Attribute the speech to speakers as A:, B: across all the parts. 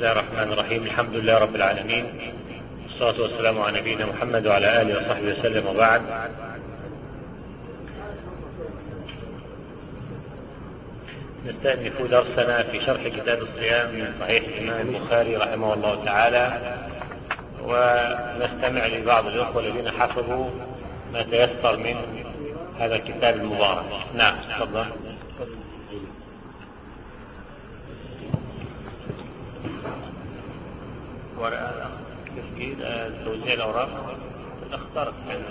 A: الله الرحمن الرحيم. الحمد لله رب العالمين، والصلاة والسلام على نبينا محمد وعلى آله وصحبه وسلم، وبعد. نستأنف درسنا في شرح كتاب الصيام من صحيح الإمام البخاري رحمه الله تعالى، ونستمع لبعض الأخوة الذين حفظوا ما تيسر من هذا الكتاب المبارك. نعم، تفضل. ورقة تسجيل توزيع الأوراق اخترت.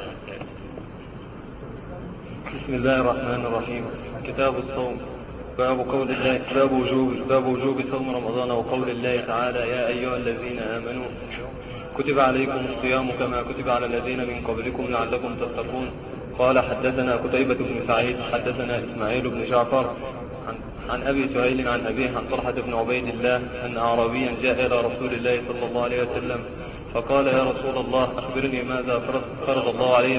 B: بسم الله الرحمن الرحيم. كتاب الصوم. باب وجوب صوم رمضان، وقول الله تعالى: يا أيها الذين آمنوا كتب عليكم الصيام كما كتب على الذين من قبلكم لعلكم تتقون. قال: حدثنا قتيبة بن سعيد حدثنا إسماعيل بن جعفر عن أبي سهيل عن أبيه عن طلحة بن عبيد الله أن أعرابيا جاء إلى رسول الله صلى الله عليه وسلم فقال: يا رسول الله، أخبرني ماذا فرض الله عليه.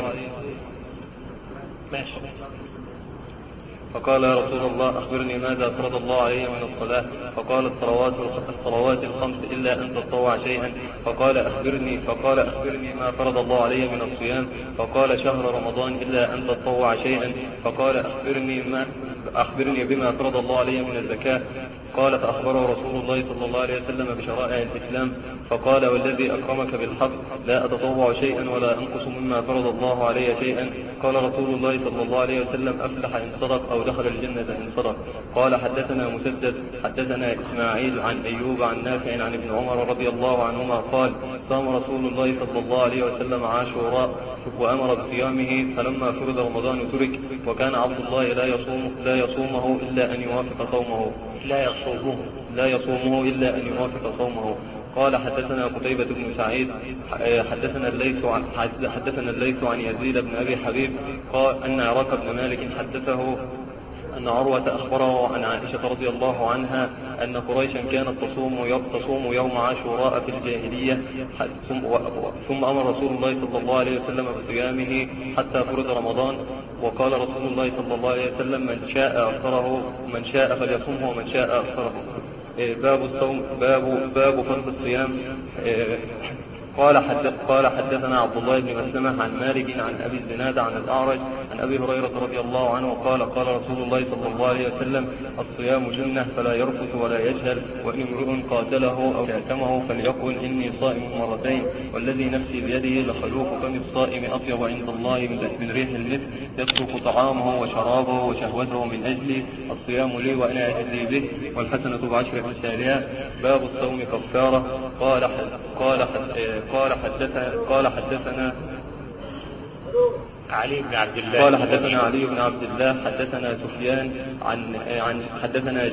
B: فقال: يا رسول الله، أخبرني ماذا فرض الله علي من الصلاة. فقال: الصلوات الخمس إلا أن تطوع شيئا. فقال: أخبرني ما فرض الله علي من الصيام. فقال: شهر رمضان إلا أن تطوع شيئا. فقال: أخبرني بما فرض الله علي من الزكاة. قال: فأخبره رسول الله صلى الله عليه وسلم بشرائع الإسلام. فقال: والذي أكرمك بالحق لا أتطوع شيئا ولا أنقص مما فرض الله علي شيئا. قال رسول الله صلى الله عليه وسلم: أفلح إن صدق أو دخل الجنة إن صدق. قال: حدثنا مسدد حدثنا إسماعيل عن أيوب عن نافع عن ابن عمر رضي الله عنهما قال: صام رسول الله صلى الله عليه وسلم عاشوراء وأمر بصيامه، فلما فرض رمضان ترك، وكان عبد الله لا يصومه إلا أن يوافق صومه. لا يصومه إلا أن يوافق صومه. قال: حدثنا قتيبة بن سعيد حدثنا الليث عن يزيد بن أبي حبيب قال أن عراق بن مالك حدثه أن عروة أخبره عن عائشة رضي الله عنها أن قريشا كانت تصوم يوم عاشوراء في الجاهلية، ثم أمر رسول الله صلى الله عليه وسلم بصيامه حتى فرض رمضان. وقال رسول الله صلى الله عليه وسلم: من شاء أفطره، من شاء فليصومه، ومن شاء أفطره. باب الصوم. باب فرض الصيام. قال: حدثنا عبد الله بن مسلمة عن مالك عن أبي الزناد عن الأعرج عن أبي هريرة رضي الله عنه قال: قال رسول الله صلى الله عليه وسلم: الصيام جنة فلا يرفث ولا يجهل، وإن امرؤ قاتله أو شاتمه فليقل إني صائم مرتين، والذي نفسي بيده لخلوق فم الصائم أطيب عند الله من ريح المسك، يترك طعامه وشرابه وشهوته من أجلي، الصيام لي وأنا أجزي به، والحسنة بعشر أمثالها. باب الصوم كفارة. قال حدثنا
A: علي بن عبد الله حدثنا
B: سفيان عن حدثنا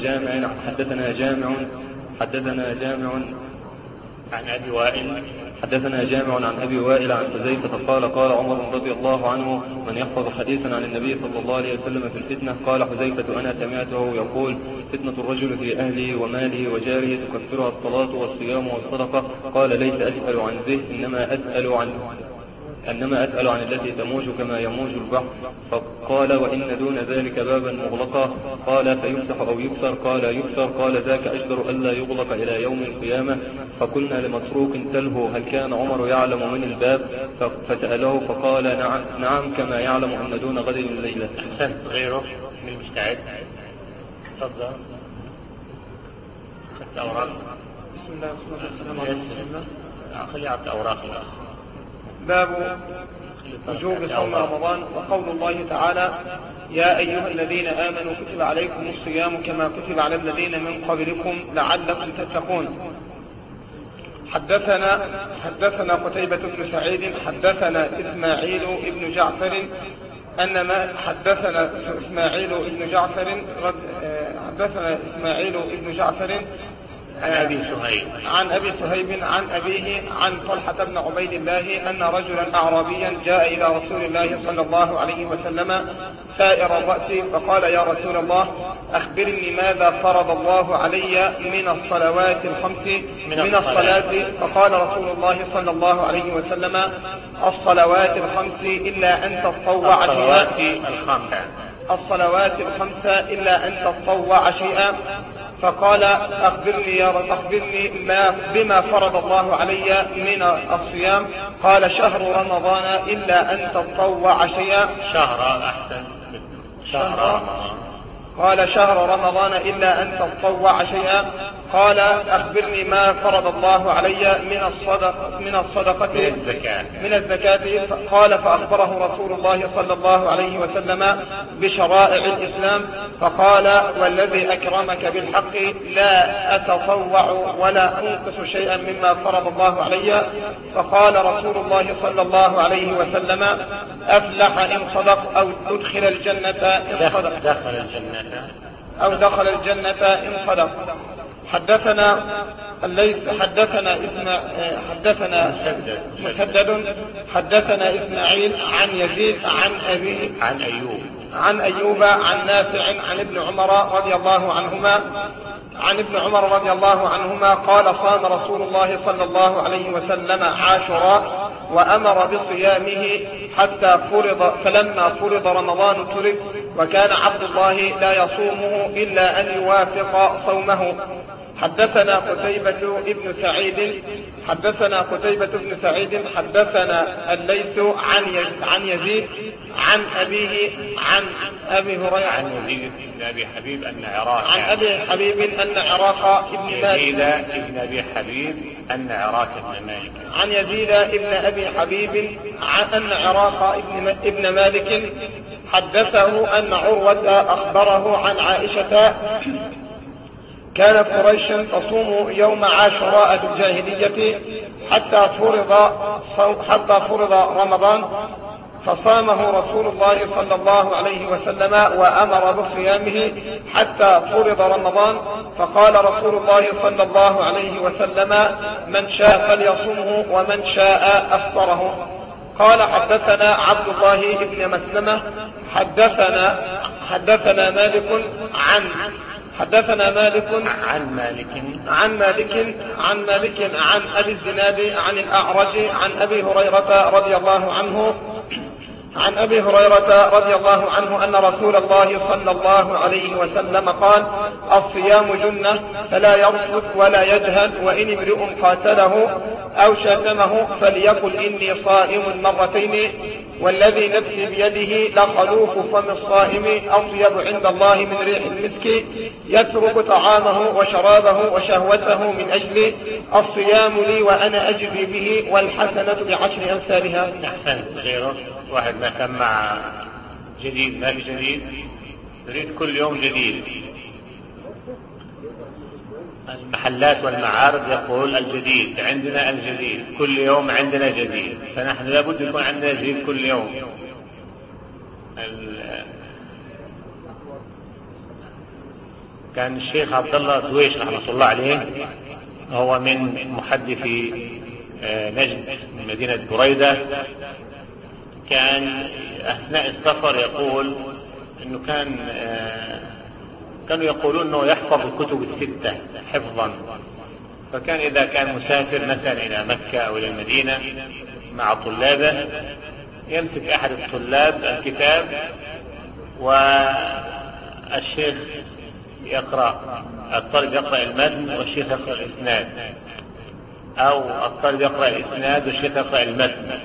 B: جامع
A: عن أبي وائل
B: عن أبي وائل عن حذيفة قال: قال عمر رضي الله عنه: من يحفظ حديثا عن النبي صلى الله عليه وسلم في الفتنة. قال حذيفة: أنا سمعته يقول: فتنة الرجل في أهله وماله وجاره تكفرها الصلاة والصيام والصدقة. قال: ليس أسأل عن ذه، إنما أسأل عن التي تموج كما يموج البحر. فقال: وإن دون ذلك بابا مغلقا. قال: فيفتح أو يكسر؟ قال: يكسر. قال: ذاك أجدر ألا يغلق إلى يوم القيامة. فقلنا لمسروق تلهو: هل كان عمر يعلم من الباب؟ فسأله فقال: نعم كما يعلم أن دون غد الليلة.
A: أحسنت. غيره من المستعد. تفضل. خدت أوراق.
C: بسم الله والصلاة والسلام على رسول الله.
A: خلي عبد أوراق.
C: باب وجوب صوم رمضان، وقول الله تعالى: يا أيها الذين آمنوا كتب عليكم الصيام كما كتب على الذين من قبلكم لعلكم تتقون. حدثنا قتيبة بن سعيد حدثنا إسماعيل بن جعفر حدثنا إسماعيل بن جعفر عن أبي صهيب عن أبيه عن طلحة بن عبيد الله أن رجلا أعرابيا جاء إلى رسول الله صلى الله عليه وسلم سائر الرأس فقال: يا رسول الله، أخبرني ماذا فرض الله علي من الصلوات الخمس من الصلاة. فقال رسول الله صلى الله عليه وسلم: الصلوات الخمس إلا أن تطوع شيئا. فقال أخبرني بما فرض الله علي من الصيام. قال شهر رمضان إلا أن تطوع شيئا.
A: شهر أحسن. شهر رمضان.
C: قال شهر رمضان إلا أن تطوع شيئا. قال أخبرني ما فرض الله علي من الصدقة من الزكاة. قال فأخبره رسول الله صلى الله عليه وسلم بشرائع الإسلام. فقال والذي أكرمك بالحق لا أتطوع ولا أنقص شيئا مما فرض الله علي. فقال رسول الله صلى الله عليه وسلم أفلح إن صدق أو أدخل الجنة إن صدق. دخل الجنة إن صدق. حدثنا الليث حدثنا مسدد حدثنا إسماعيل عن يزيد عن أبيه عن أيوب عن نافع عن ابن عمر رضي الله عنهما قال صام رسول الله صلى الله عليه وسلم عاشوراء وأمر بصيامه حتى فلما فرض رمضان ترك وكان عبد الله لا يصومه إلا أن يوافق صومه. حدثنا قتيبة بن سعيد حدثنا الليث عن يزيد عن أبيه عن أبي هريرة
A: عن يزيد بن أبي حبيب أن عراق
C: عن أبي حبيب أن عراق ابن مالك
A: بن أبي حبيب أن عراق ابن مالك
C: عن يزيد ابن أبي حبيب أن عراق ابن مالك حدثه أن عروة أخبره عن عائشة كانت قريش تصوم يوم عاشوراء في الجاهلية حتى فرض رمضان فصامه رسول الله صلى الله عليه وسلم وأمر بصيامه حتى فرض رمضان. فقال رسول الله صلى الله عليه وسلم من شاء فليصومه ومن شاء أفطره. قال حدثنا عبد الله بن مسلمة حدثنا مالك عن أبي الزناد عن الأعرج عن أبي هريرة رضي الله عنه أن رسول الله صلى الله عليه وسلم قال الصيام جنة فلا يرفث ولا يجهل وإن امرئ قاتله أو شتمه فليقل إني صائم مرتين والذي نفسي بيده لخلوف فم الصائم أطيب عند الله من ريح المسك يترك طعامه وشرابه وشهوته من أجل الصيام لي وأنا أجزي به والحسنة بعشر أمثالها.
A: أحسن. غيره واحد ما سمع جديد ما في جديد يريد كل يوم جديد. المحلات والمعارض يقول الجديد عندنا الجديد كل يوم عندنا جديد فنحن لابد يكون عندنا جديد كل يوم. كان الشيخ عبد الله دويش رحمه الله عليه هو من محدثي نجد من مدينة بريدة. كان أثناء السفر يقول أنه كانوا يقولون أنه يحفظ الكتب الستة حفظا. فكان إذا كان مسافر مثلا إلى مكة أو إلى المدينة مع طلابه يمسك أحد الطلاب الكتاب والشيخ يقرأ الطالب يقرأ المتن والشيخ يقرأ الإسناد أو الطالب يقرأ الإسناد والشيخ يقرأ المتن.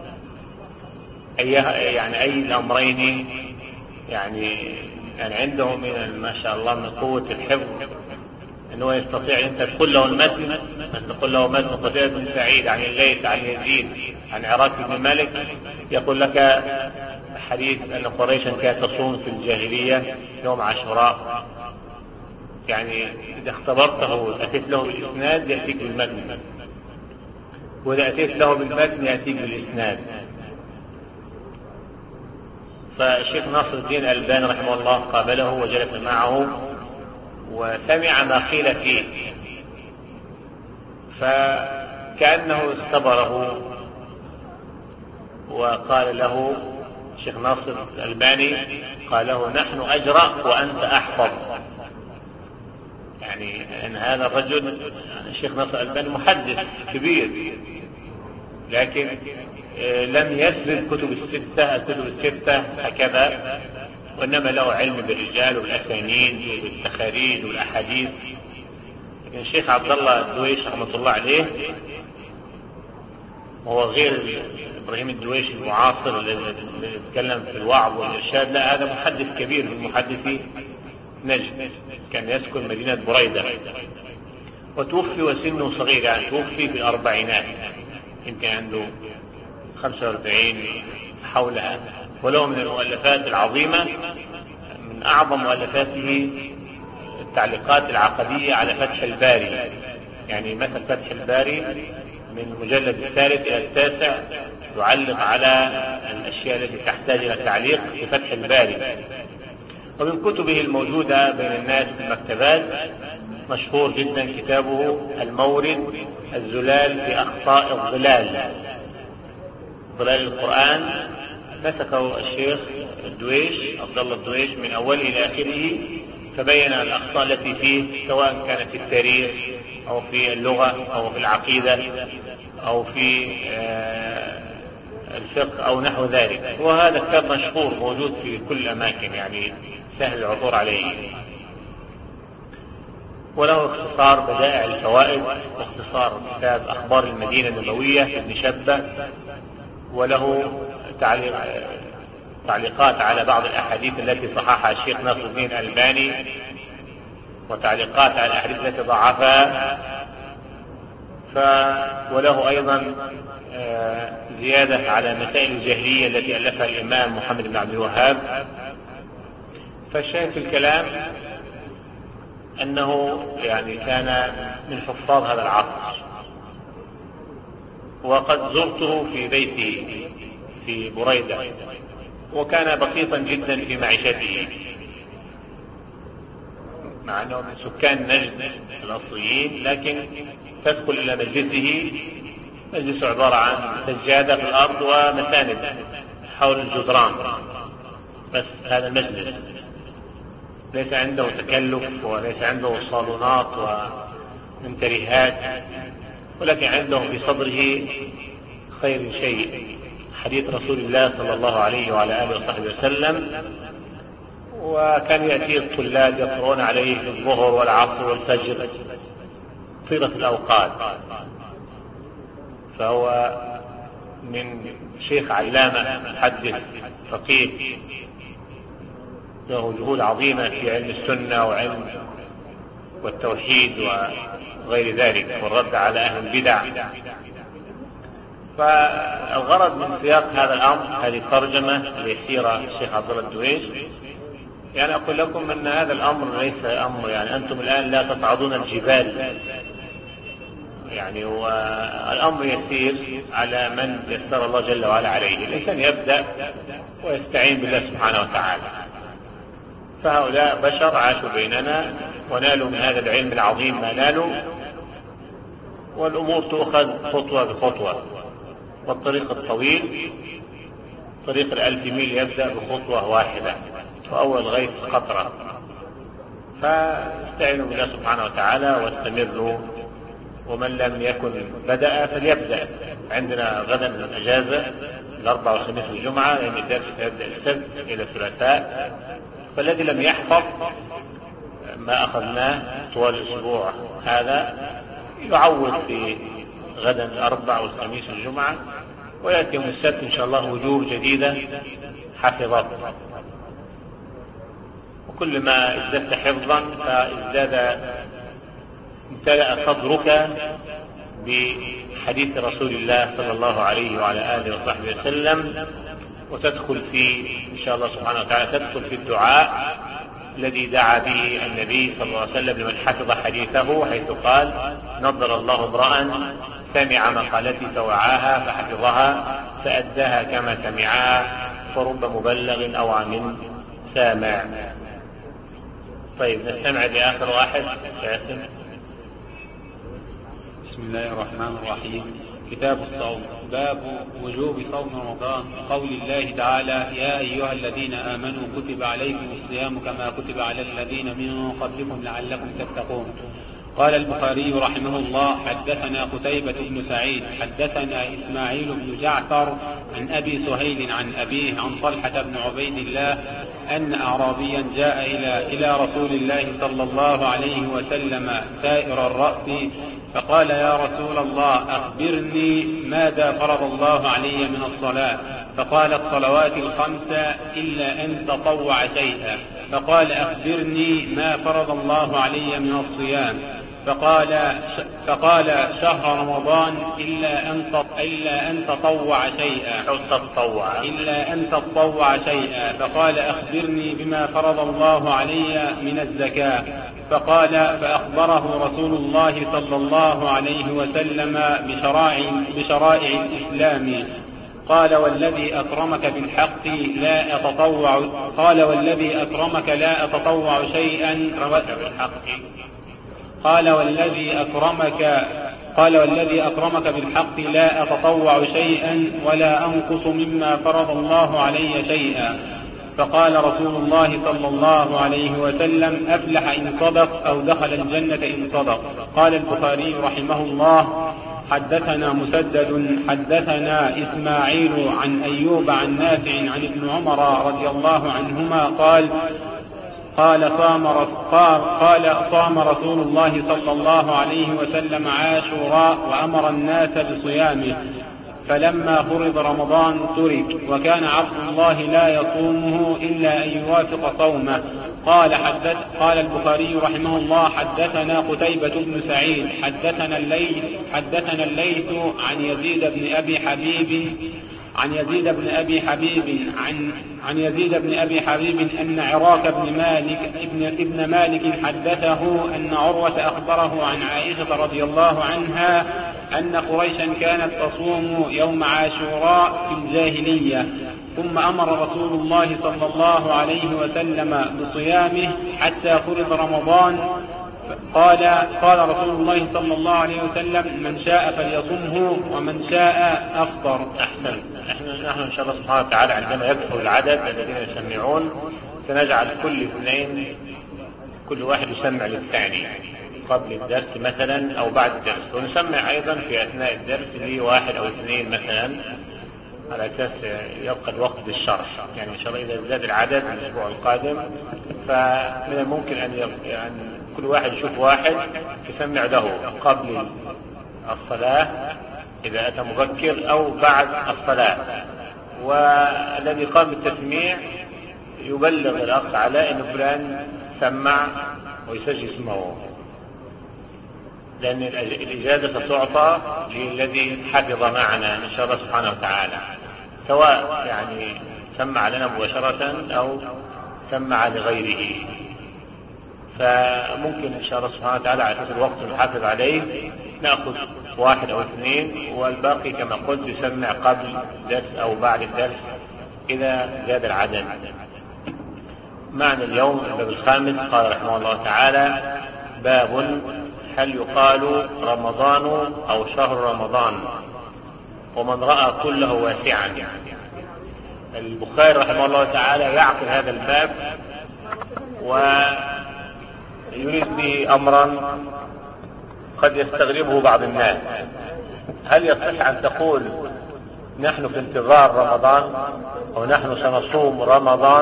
A: يعني أي الأمرين يعني عندهم من ما شاء الله من قوة الحفظ أنه يستطيع أنت تقول له المتن تقول له متن قتيبة بن سعيد عن الليث عن يزيد عن عراق بن مالك يقول لك حديث أن قريشا كانت تصوم في الجاهلية يوم عاشوراء. يعني إذا اختبرته أتيت له بالإسناد يأتيك بالمتن وإذا أتيت له بالمتن يأتيك بالإسناد. فالشيخ ناصر الدين الألباني رحمه الله قابله وجلس معه وسمع ما قيل فيه فكأنه اختبره وقال له الشيخ ناصر الألباني قال له نحن أجرأ وأنت أحفظ. يعني أن هذا الرجل الشيخ ناصر الألباني محدث كبير لكن لم يسرد الكتب الستة هكذا وإنما له علم بالرجال والأسانيد والتخاريج والأحاديث لكن الشيخ عبد الله الدويش رحمة الله عليه وهو غير إبراهيم الدويش المعاصر اللي يتكلم في الوعظ والإرشاد، لا، هذا محدث كبير من محدثي نجد، كان يسكن مدينة بريدة، وتوفي وسنه صغير، يعني توفي في الأربعينات، يمكن عنده 45 حولها. وله من المؤلفات العظيمة، من أعظم مؤلفاته التعليقات العقدية على فتح الباري، يعني مثل فتح الباري من المجلد الثالث إلى التاسع يعلق على الأشياء التي تحتاج إلى تعليق في فتح الباري. ومن كتبه الموجودة بين الناس في المكتبات مشهور جدا كتابه المورد الزلال في أخطاء الظلال، ظلال القرآن. مسكه الشيخ الدويش عبد الله الدويش من أوله إلى آخره، فبين الأخطاء التي فيه، سواء كانت في التاريخ أو في اللغة أو في العقيدة أو في الفقه أو نحو ذلك. وهذا كتاب مشهور موجود في كل الأماكن، يعني سهل العثور عليه. وله اختصار بدائع الفوائد، واختصار كتاب أخبار المدينة النبوية لابن شبة، وله تعليقات على بعض الأحاديث التي صححها الشيخ ناصر الدين الألباني، وتعليقات على الأحاديث التي ضعفها. وله أيضا زيادة على مسائل الجاهلية التي ألفها الإمام محمد بن عبد الوهاب. فالشاهد في الكلام أنه يعني كان من حفاظ هذا العصر، وقد زرته في بيته في بريدة، وكان بسيطا جدا في معيشته، مع أنه من سكان نجد الأصليين، لكن تدخل إلى مجلسه، مجلس عبارة عن سجادة في الأرض ومساند حول الجدران، بس هذا المجلس ليس عنده تكلف، وليس عنده صالونات ومنتريهات، ولكن عنده في صدره خير شيء، حديث رسول الله صلى الله عليه وعلى آله وصحبه وسلم. وكان يأتي الطلاب يقرؤون عليه في الظهر والعصر والفجر طيلة الأوقات. فهو من شيخ علامة محدث فقيه، له جهود عظيمة في علم السنة وعلم والتوحيد وغير ذلك، والرد على أهل البدع. فالغرض من سياق هذا الأمر، هذه الترجمة لسيرة الشيخ عبد الله الدويش، يعني أقول لكم أن هذا الأمر ليس أمر، يعني أنتم الآن لا تصعدون الجبال، يعني والأمر يسير على من يسر الله جل وعلا عليه. الإنسان يبدأ ويستعين بالله سبحانه وتعالى. فهؤلاء بشر عاشوا بيننا ونالوا من هذا العلم العظيم ما نالوا، والأمور تؤخذ خطوة بخطوة، والطريق الطويل طريق 1000 ميل يبدأ بخطوة واحدة، وأول غيث قطرة. فاستعينوا بالله سبحانه وتعالى واستمروا، ومن لم يكن بدأ فليبدأ. عندنا غدا الأجازة، الأربعاء والخميس والجمعة، لأن الدرس يبدأ السبت إلى الثلاثاء. فالذي لم يحفظ ما أخذناه طوال الأسبوع هذا يعوض في غدا الأربعاء والخميس والجمعة، ويأتي يوم السبت إن شاء الله وجوه جديدة حفظت. وكل ما ازددت حفظا فازداد امتلأ صدرك بحديث رسول الله صلى الله عليه وعلى آله وصحبه وسلم، وتدخل في إن شاء الله سبحانه وتعالى تدخل في الدعاء الذي دعا به النبي صلى الله عليه وسلم لمن حفظ حديثه، حيث قال: نضر الله امرأ سمع مقالتي فوعاها فحفظها فأداها كما سمعها، فرب مبلغ أو عن سامع. طيب نستمع لآخر واحد. جاسم.
D: بسم الله الرحمن الرحيم. كتاب الصوم. باب وجوب صوم رمضان. قول الله تعالى: يا أيها الذين آمنوا كتب عليكم الصيام كما كتب على الذين من قبلكم لعلكم تتقون. قال البخاري رحمه الله: حدثنا قتيبة بن سعيد حدثنا إسماعيل بن جعفر عن أبي سهيل عن أبيه عن طلحة بن عبيد الله أن أعرابيا جاء إلى رسول الله صلى الله عليه وسلم سائر الرأس فقال: يا رسول الله أخبرني ماذا فرض الله علي من الصلاة؟ فقال: الصلوات الخمس إلا أن تطوع شيئا. فقال: أخبرني ما فرض الله علي من الصيام؟ فقال: شهر رمضان إلا أن تطوع شيئا. إلا أن تطوع شيئا. فقال: أخبرني بما فرض الله علي من الزكاة. فأخبره رسول الله صلى الله عليه وسلم بشرائع الإسلام. قال: والذي أكرمك بالحق لا أتطوع شيئا. قال: والذي أكرمك بالحق لا أتطوع شيئا ولا أنقص مما فرض الله علي شيئا. فقال رسول الله صلى الله عليه وسلم: أفلح إن صدق أو دخل الجنة إن صدق. قال البخاري رحمه الله: حدثنا مسدد حدثنا إسماعيل عن أيوب عن نافع عن ابن عمر رضي الله عنهما قال صام رسول الله صلى الله عليه وسلم عاشوراء وأمر الناس بصيامه، فلما فرض رمضان ترك، وكان عبد الله لا يصومه إلا أن يوافق صومه. قال البخاري رحمه الله: حدثنا قتيبة بن سعيد حدثنا الليث عن يزيد بن أبي حبيب أن عراك ابن مالك حدثه أن عروة أخبره عن عائشة رضي الله عنها أن قريشا كانت تصوم يوم عاشوراء في الجاهلية، ثم أمر رسول الله صلى الله عليه وسلم بصيامه حتى فرض رمضان. قال رسول الله صلى الله عليه وسلم: من شاء فليصمه ومن شاء أفطر.
A: أحسن. نحن إن شاء الله سبحانه وتعالى عندما يكثر العدد الذين يسمعون سنجعل كل واحد يسمع للثاني قبل الدرس مثلا أو بعد الدرس، ونسمع أيضا في أثناء الدرس لواحد أو اثنين مثلا على أساس يبقى الوقت للشرح. يعني إن شاء الله إذا زاد العدد الأسبوع القادم فمن الممكن أن كل واحد يشوف واحد يسمع له قبل الصلاة إذا أتى مبكر أو بعد الصلاة، والذي قام بالتسميع يبلغ الأخ علاء إن فلان سمع ويسجل اسمه، لأن الإجازة ستعطى للذي حفظ معنا إن شاء الله سبحانه وتعالى، سواء يعني سمع لنا مباشرة أو سمع لغيره. فممكن إن شاء الله سبحانه وتعالى على أساس الوقت المحافظ عليه نأخذ واحد أو اثنين، والباقي كما قلت يسمع قبل الدرس أو بعد الدرس إذا زاد العدد. معنى اليوم الباب الخامس. قال رحمه الله تعالى: باب هل يقال رمضان أو شهر رمضان ومن رأى كله واسعا. البخاري رحمه الله تعالى يعقد هذا الباب ويريد به أمرا قد يستغربه بعض الناس. هل يصح أن تقول نحن في انتظار رمضان، أو نحن سنصوم رمضان،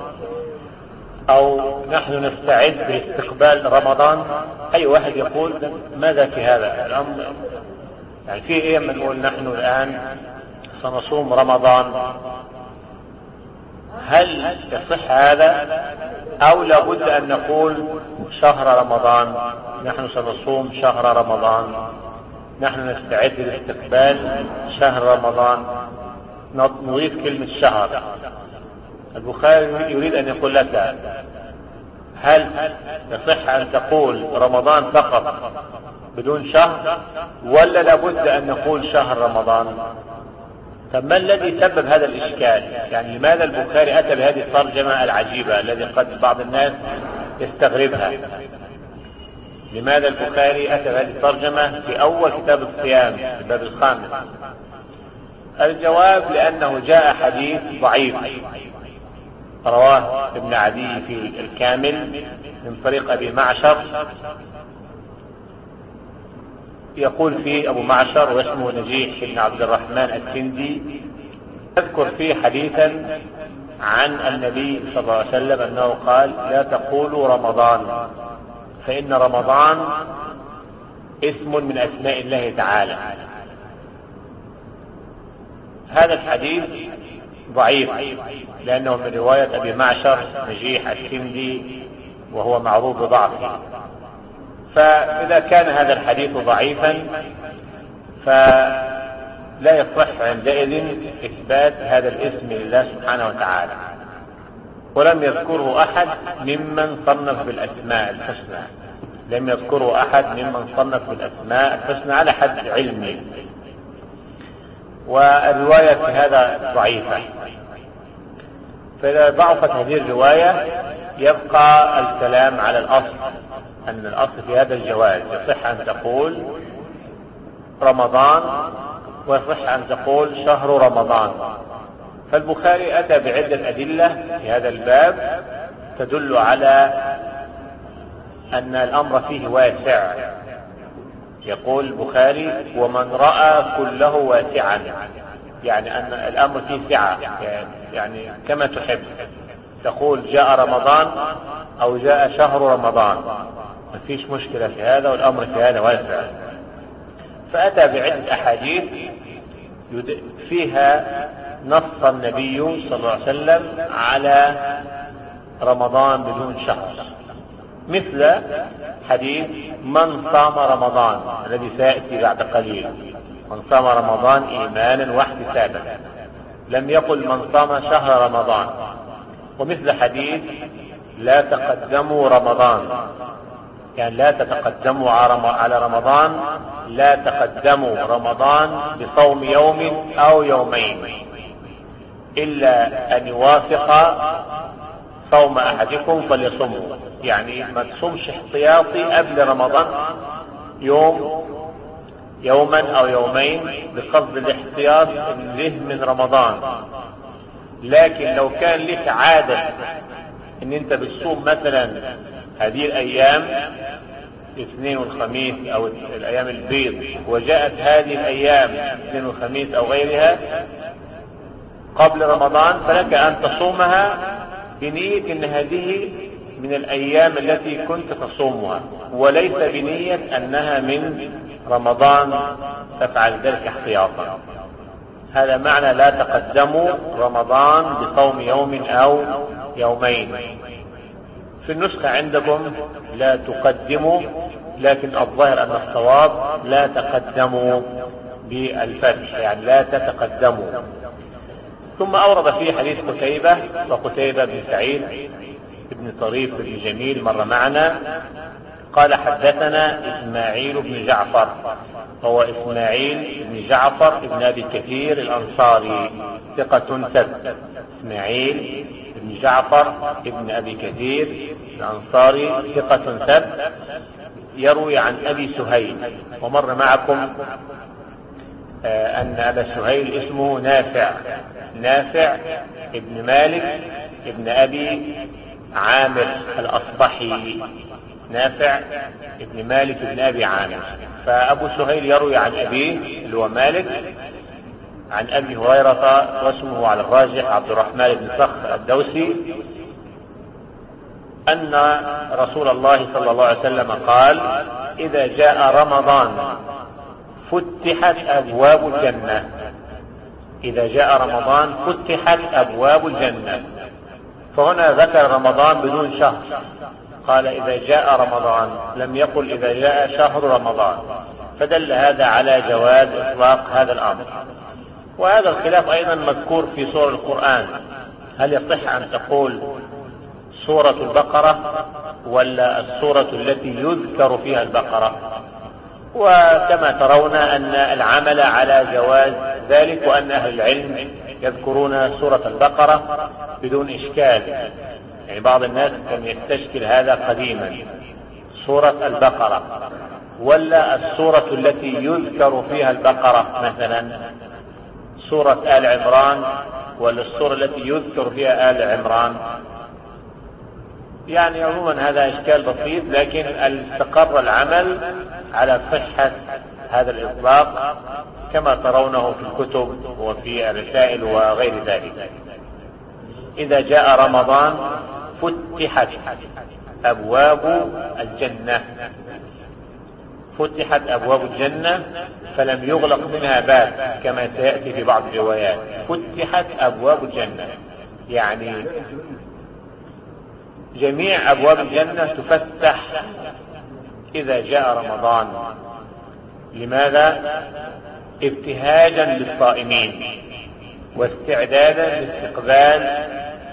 A: أو نحن نستعد لاستقبال رمضان؟ أي واحد يقول ماذا في هذا الأمر؟ يعني في إيه من نقول نحن الآن سنصوم رمضان؟ هل يصح هذا، أو لابد أن نقول شهر رمضان، نحن سنصوم شهر رمضان، نحن نستعد لاستقبال شهر رمضان، نضيف كلمة شهر؟ البخاري يريد أن يقول لك هل يصح أن تقول رمضان فقط بدون شهر، ولا لابد أن نقول شهر رمضان؟ طب ما الذي سبب هذا الإشكال؟ يعني لماذا البخاري أتى بهذه الترجمة العجيبة الذي قد بعض الناس يستغربها؟ لماذا البخاري أتى بهذه الترجمة في أول كتاب الصيام في الباب الخامس؟ الجواب: لأنه جاء حديث ضعيف رواه ابن عدي في الكامل من طريق أبي معشر، يقول فيه أبو معشر واسمه نجيح بن عبد الرحمن السندي، يذكر فيه حديثا عن النبي صلى الله عليه وسلم أنه قال: لا تقولوا رمضان، فإن رمضان اسم من أسماء الله تعالى. هذا الحديث ضعيف لأنه من رواية أبي معشر نجيح الكندي وهو معروف بضعفه. فإذا كان هذا الحديث ضعيفا فلا يصح عندئذ إثبات هذا الاسم لله سبحانه وتعالى، ولم يذكره أحد ممن صنف بالأسماء الحسنى، لم يذكره أحد ممن صنف بالأسماء الحسنى على حد علمي، والرواية في هذا ضعيفة. فإذا ضعفت هذه الرواية يبقى الكلام على الأصل، أن الأصل في هذا الجواز، يصح أن تقول رمضان ويصح أن تقول شهر رمضان. فالبخاري أتى بعدة أدلة في هذا الباب تدل على أن الأمر فيه واسع. يقول البخاري: ومن رأى كله واسعا، يعني أن الأمر فيه سعة، يعني كما تحب تقول جاء رمضان أو جاء شهر رمضان، ما فيش مشكلة في هذا، والأمر في هذا واسع. فأتى بعدة أحاديث فيها نص النبي صلى الله عليه وسلم على رمضان بدون شهر، مثل حديث من صام رمضان الذي سيأتي بعد قليل: من صام رمضان إيمانا واحتسابا، لم يقل من صام شهر رمضان. ومثل حديث لا تقدموا رمضان، يعني لا تتقدموا على رمضان، لا تقدموا رمضان بصوم يوم أو يومين إلا أن يوافق صوم أحدكم فليصموا، يعني ما تصومش احتياطي قبل رمضان يوما أو يومين بقصد الاحتياط له من رمضان. لكن لو كان لك عادة ان انت بتصوم مثلا هذه الايام الاثنين والخميس او الايام البيض، وجاءت هذه الايام الاثنين والخميس او غيرها قبل رمضان، فلك ان تصومها بنية ان هذه من الايام التي كنت تصومها، وليس بنية انها من رمضان تفعل ذلك احتياطا. هذا معنى لا تقدموا رمضان بصوم يوم او يومين. في النسخة عندكم لا تقدموا، لكن الظاهر ان الصواب لا تقدموا بالفتح، يعني لا تتقدموا. ثم اورد فيه حديث قتيبة، وقتيبة بن سعيد بن طريف بن جميل مر معنا، قال: حدثنا إسماعيل بن جعفر، هو إسماعيل بن جعفر بن أبي كثير الأنصاري ثقة ثبت. إسماعيل بن جعفر بن أبي كثير الأنصاري ثقة ثبت، يروي عن أبي سهيل، ومر معكم أن أبا سهيل اسمه نافع ابن مالك ابن أبي عامر الأصبحي، نافع ابن مالك ابن أبي عامر. فأبو سهيل يروي عن أبيه اللي هو مالك عن أبي هريرة، واسمه على الراجح عبد الرحمن بن صخر الدوسي، أن رسول الله صلى الله عليه وسلم قال: إذا جاء رمضان فتحت أبواب الجنة. إذا جاء رمضان فتحت أبواب الجنة. فهنا ذكر رمضان بدون شهر، قال إذا جاء رمضان، لم يقل إذا جاء شهر رمضان، فدل هذا على جواز إطلاق هذا الأمر. وهذا الخلاف أيضا مذكور في سور القرآن، هل يصح أن تقول سورة البقرة ولا السورة التي يذكر فيها البقرة؟ وكما ترون أن العمل على جواز ذلك، وأن أهل العلم يذكرون سورة البقرة بدون إشكال. يعني بعض الناس كان يستشكل هذا قديما، سورة البقرة ولا السورة التي يذكر فيها البقرة، مثلا سورة آل عمران ولا السورة التي يذكر فيها آل عمران. يعني عموما هذا إشكال بسيط، لكن استقر العمل على صحة هذا الإطلاق كما ترونه في الكتب وفي الرسائل وغير ذلك. إذا جاء رمضان فتحت أبواب الجنة، فتحت أبواب الجنة فلم يغلق منها باب كما سيأتي في بعض الروايات. فتحت أبواب الجنة يعني جميع أبواب الجنة تفتح إذا جاء رمضان. لماذا؟ ابتهاجا للصائمين واستعدادا لاستقبال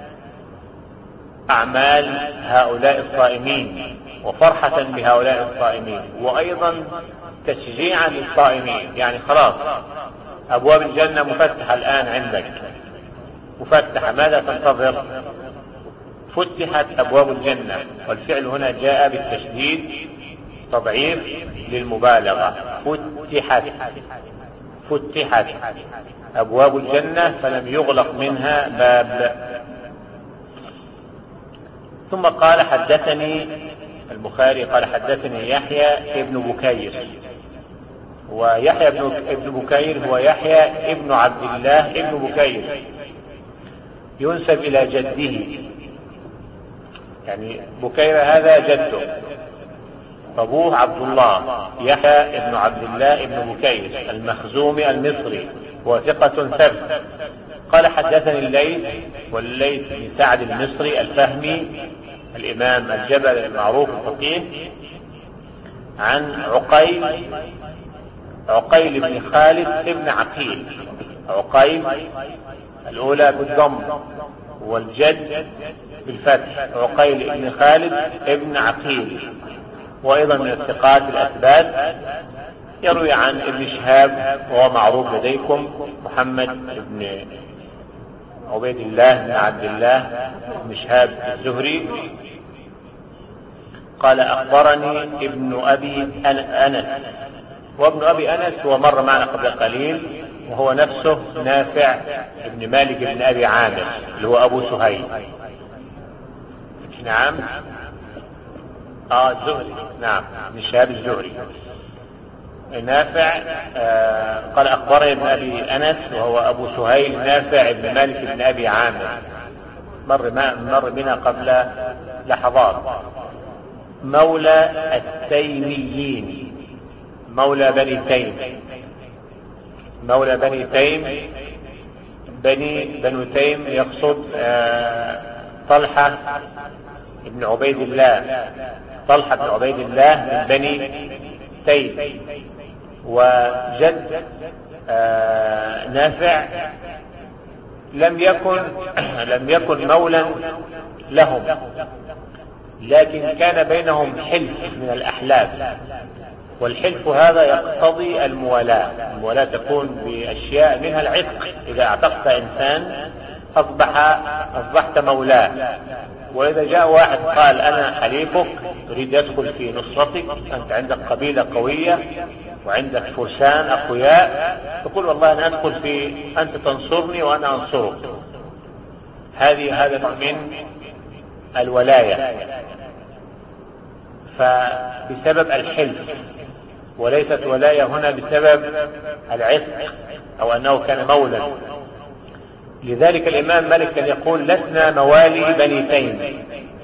A: أعمال هؤلاء الصائمين وفرحة بهؤلاء الصائمين، وأيضا تشجيعا للصائمين. يعني خلاص أبواب الجنة مفتحة الآن عندك، مفتحة، ماذا تنتظر؟ فتحت أبواب الجنة، والفعل هنا جاء بالتشديد تضعيف للمبالغة. فتحت أبواب الجنة فلم يغلق منها باب. ثم قال حدثني البخاري قال حدثني يحيى ابن بكير، ويحيى ابن بكير هو يحيى ابن عبد الله ابن بكير، ينسب إلى جده، يعني بكير هذا جده، أبوه عبد الله يحيى ابن عبد الله ابن بكير المخزومي المصري، وثقة ثبت. قال حدثني الليث، والليث بن سعد المصري الفهمي الإمام الجبل المعروف الفقيه، عن عقيل بن خالد ابن عقيل. عقيل الأولى بالضم والجد بالفتح، عقيل بن خالد ابن عقيل، وأيضا من الثقات الأثبات، يروي عن ابن شهاب وهو معروف لديكم، محمد بن عبيد الله بن عبد الله بن شهاب الزهري. قال أخبرني ابن أبي أنس، وابن أبي أنس هو مر معنا قبل قليل، وهو نفسه نافع ابن مالك بن أبي عامر اللي هو أبو سهيل. نعم الزهري، نعم ابن شهاب الزهري نافع. قال أخبرني ابن أبي أنس وهو أبو سهيل نافع ابن مالك بن أبي عامر، مر بنا قبل لحظات. مولى التيميين، مولى بني تيم، مولى بني تيم. بنو تيم يقصد طلحة بن عبيد الله، طلحة بن عبيد الله من بني تيم. وجد نافع لم يكن مولا لهم، لكن كان بينهم حلف من الأحلاف، والحلف هذا يقتضي الموالاة. الموالاة تكون بأشياء منها العتق، إذا اعتقت إنسان أصبحت مولاه. وإذا جاء واحد قال أنا حليفك، تريد يدخل في نصرتك، أنت عندك قبيلة قوية وعندك فرسان أقوياء، تقول والله أنا أدخل في، أنت تنصرني وأنا أنصرك. هذا من الولاية، فبسبب الحلف، وليست ولاية هنا بسبب العتق أو أنه كان مولا. لذلك الإمام مالك كان يقول لسنا موالي بني تيم،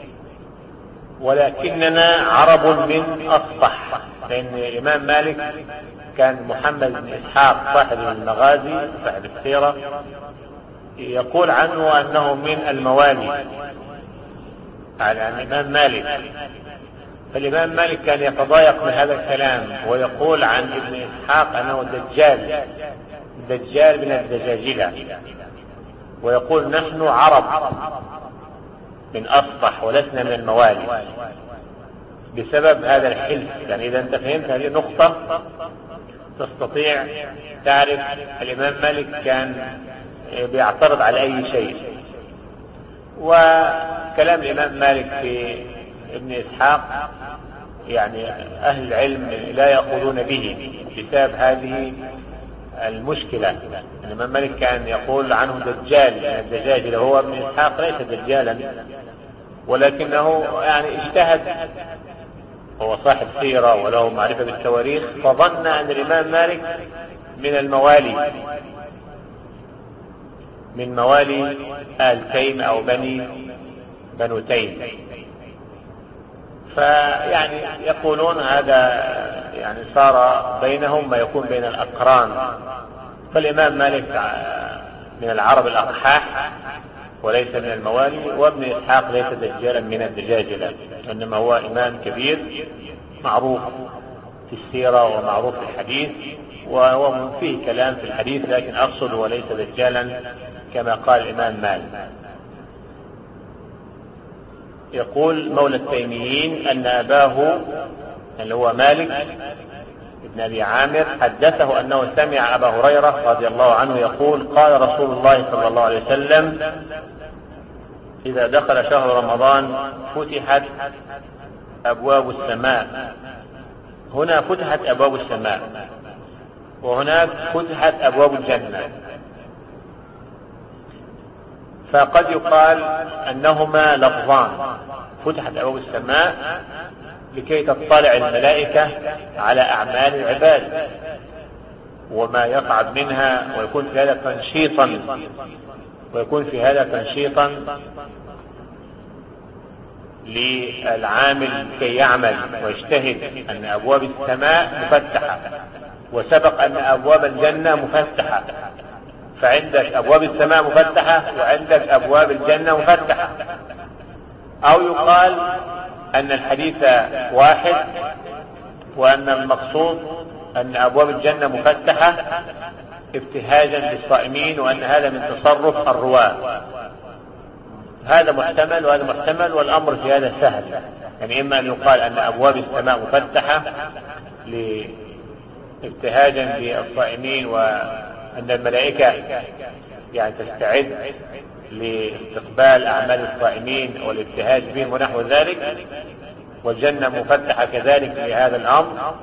A: ولكننا عرب من أصبح. لأن الإمام مالك كان محمد بن إسحاق صاحب المغازي صاحب السيرة يقول عنه أنه من الموالي على الإمام مالك. فالإمام مالك كان يتضايق من هذا الكلام، ويقول عن ابن إسحاق أنه دجال من الدجاجلة، ويقول نحن عرب من أصبح ولسنا من الموالي، بسبب هذا الحلف. يعني إذا أنت فهمت هذه النقطة تستطيع تعرف الإمام مالك كان بيعترض على أي شيء. وكلام الإمام مالك في ابن إسحاق يعني أهل العلم لا يأخذون به بسبب هذه المشكلة. الإمام مالك كان يقول عنه دجال من الدجاجلة، هو ابن إسحاق ليس دجالا، ولكنه يعني اجتهد، هو صاحب سيرة وله معرفة بالتواريخ، فظن أن الإمام مالك من الموالي. من موالي آل تيم أو بنو تيم. فيعني يقولون هذا يعني صار بينهم ما يكون بين الأقران. فالإمام مالك من العرب الأقحاح وليس من الموالي، وابن إسحاق ليس دجالا من الدجاجلة، إنما هو إمام كبير معروف في السيرة ومعروف في الحديث، وهو فيه كلام في الحديث، لكن أقصد وليس دجالا كما قال الإمام مالك. يقول مولى التيميين أن أباه اللي هو مالك ابن أبي عامر حدثه أنه سمع أبا هريرة رضي الله عنه يقول قال رسول الله صلى الله عليه وسلم إذا دخل شهر رمضان فتحت أبواب السماء. هنا فتحت أبواب السماء، وهناك فتحت أبواب الجنة. فقد يقال أنهما لفظان، فتحت أبواب السماء لكي تطلع الملائكة على أعمال العباد وما يقعد منها، ويكون في هذا تنشيطا للعامل كي يعمل ويجتهد. أن أبواب السماء مفتحة، وسبق أن أبواب الجنة مفتحة، فعندك أبواب السماء مفتحة وعندك أبواب الجنة مفتحة. أو يقال أن الحديث واحد، وأن المقصود أن أبواب الجنة مفتحة ابتهاجا للصائمين، وأن هذا من تصرف الرواة. هذا محتمل وهذا محتمل، والأمر في هذا سهل. يعني إما أن يقال أن أبواب السماء مفتحة ابتهاجا للصائمين، وأن الملائكة يعني تستعد لاستقبال أعمال الصائمين والابتهاج بهم ونحو ذلك، والجنة مفتحة كذلك لهذا الأمر.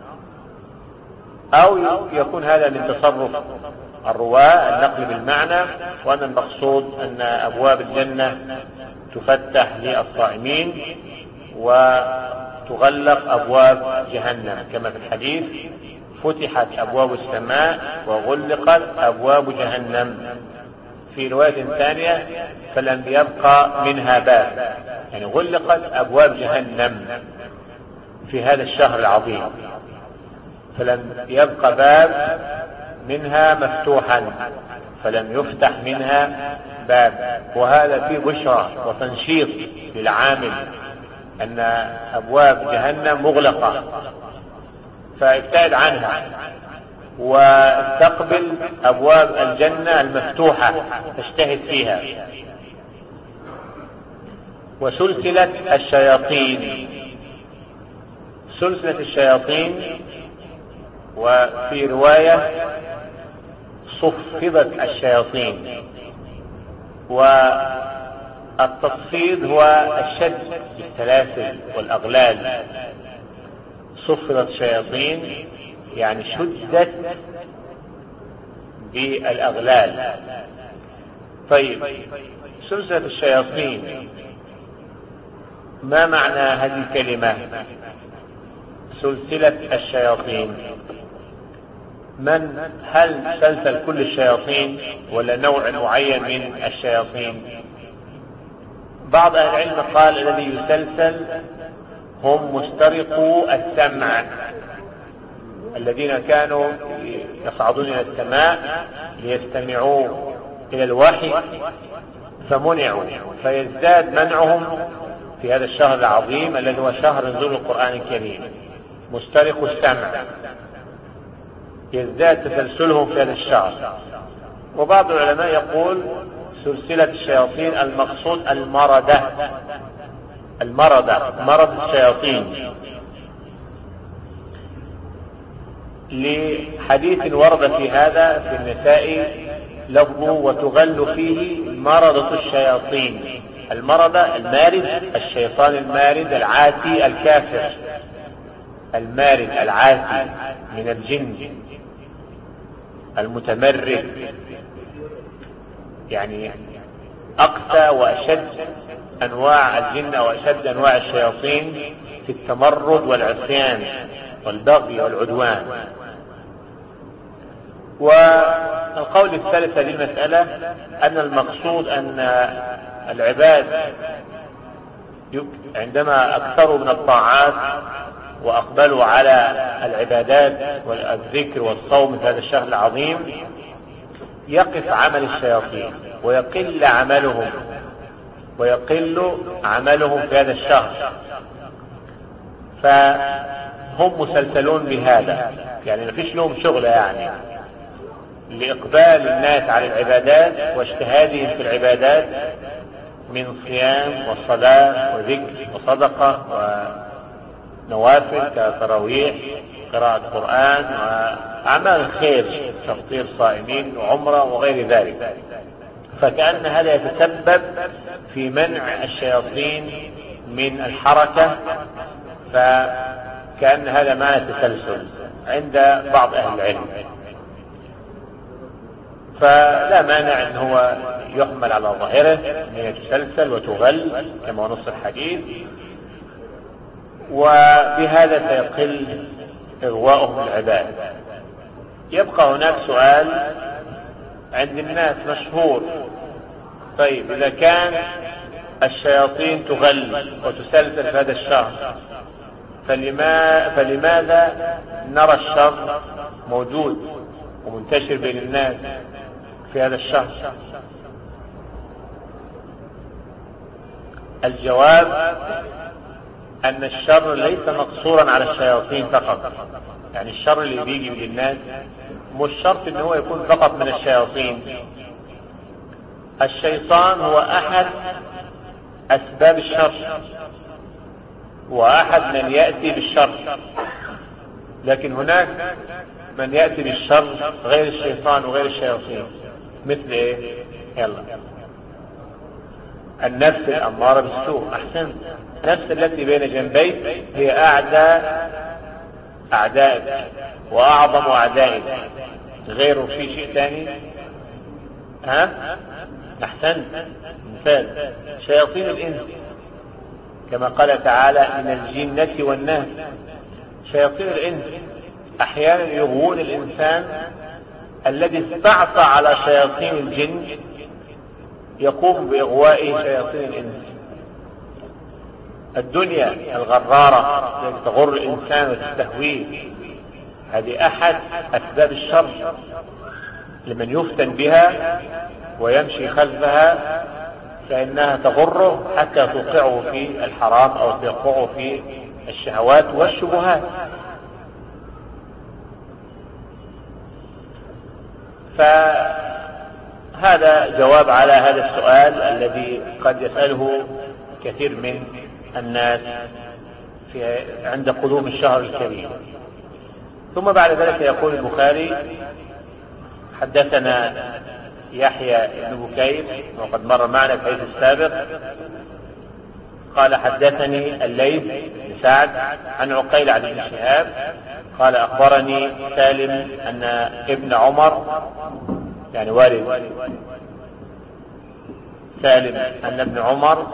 A: أو يكون هذا من تصرف الرواة النقل بالمعنى، وأن المقصود أن أبواب الجنة تفتح للصائمين وتغلق أبواب جهنم، كما في الحديث فتحت أبواب السماء وغلقت أبواب جهنم. في رواية ثانية فلم يبقى منها باب، يعني غلقت أبواب جهنم في هذا الشهر العظيم، فلم يبقى باب منها مفتوحا، فلم يفتح منها باب. وهذا فيه بشرى وتنشيط للعامل أن أبواب جهنم مغلقة، فابتعد عنها واستقبل أبواب الجنة المفتوحة تجتهد فيها. وسلسلة الشياطين، سلسلة الشياطين، وفي رواية صفدت الشياطين، والتصفيد هو الشد بالسلاسل والأغلال. صفدت الشياطين يعني شدت بالأغلال. طيب، سلسلة الشياطين ما معنى هذه الكلمة سلسلة الشياطين؟ هل سلسل كل الشياطين ولا نوع معين من الشياطين؟ بعض أهل العلم قال الذي يسلسل هم مسترقو السمع، الذين كانوا يصعدون إلى السماء ليستمعوا إلى الوحي فمنعوا، فيزداد منعهم في هذا الشهر العظيم الذي هو شهر نزول القرآن الكريم. مسترق السمع يزداد تسلسلهم في هذا الشهر. وبعض العلماء يقول سلسلة الشياطين المقصود مرض الشياطين، لحديث ورد في هذا في النساء لفظه وتغل فيه مرضة الشياطين. المرضة المارد، الشيطان المارد العاتي الكافر، المارد العاتي من الجن المتمرد، يعني أقسى وأشد أنواع الجن وأشد أنواع الشياطين في التمرد والعصيان والبغي والعدوان. القول الثالث هذه المسألة أن المقصود أن العباد عندما أكثروا من الطاعات وأقبلوا على العبادات والذكر والصوم في هذا الشهر العظيم يقف عمل الشياطين ويقل عملهم في هذا الشهر، فهم مسلسلون بهذا، يعني ما فيش لهم شغلة يعني لإقبال الناس على العبادات واجتهادهم في العبادات من صيام وصلاة وذكر وصدقة ونوافل كتراويح قراءة قرآن وأعمال الخير تفطير صائمين وعمرة وغير ذلك. فكأن هذا يتسبب في منع الشياطين من الحركة، فكأن هذا معنى تسلسل عند بعض أهل العلم. فلا مانع ان هو يحمل على ظاهره ان يتسلسل وتغل كما نص الحديث، وبهذا سيقل اغواؤهم العباد. يبقى هناك سؤال عند الناس مشهور، طيب اذا كان الشياطين تغل وتسلسل في هذا الشهر فلماذا نرى الشر موجود ومنتشر بين الناس في هذا الشهر؟ الجواب أن الشر ليس مقصورا على الشياطين فقط، يعني الشر اللي بيجي من الناس مش شرط ان هو يكون فقط من الشياطين. الشيطان هو أحد أسباب الشر وأحد من يأتي بالشر، لكن هناك من يأتي بالشر غير الشيطان وغير الشياطين. مثل ايه؟ يلا، النفس الأمارة بالسوء. أحسنت، النفس التي بين جنبيك هي أعدائك وأعظم أعدائك. غيره في شيء ثاني؟ أحسنت، مثال شياطين الإنس كما قال تعالى من الجنة والناس. شياطين الإنس أحيانا يغوون الإنسان الذي استعصى على شياطين الجن، يقوم بإغواء شياطين الإنس. الدنيا الغرارة التي تغر الإنسان وتستهويه هذه أحد أسباب الشر لمن يفتن بها ويمشي خلفها، فإنها تغره حتى توقعه في الحرام أو توقعه في الشهوات والشبهات. فهذا جواب على هذا السؤال الذي قد يسأله كثير من الناس عند قدوم الشهر الكريم. ثم بعد ذلك يقول البخاري حدثنا يحيى بن بكير وقد مر معنا في الحديث السابق، قال حدثني الليث بن سعد عن عقيل عن ابن شهاب قال أخبرني سالم أن ابن عمر، يعني والد سالم، أن ابن عمر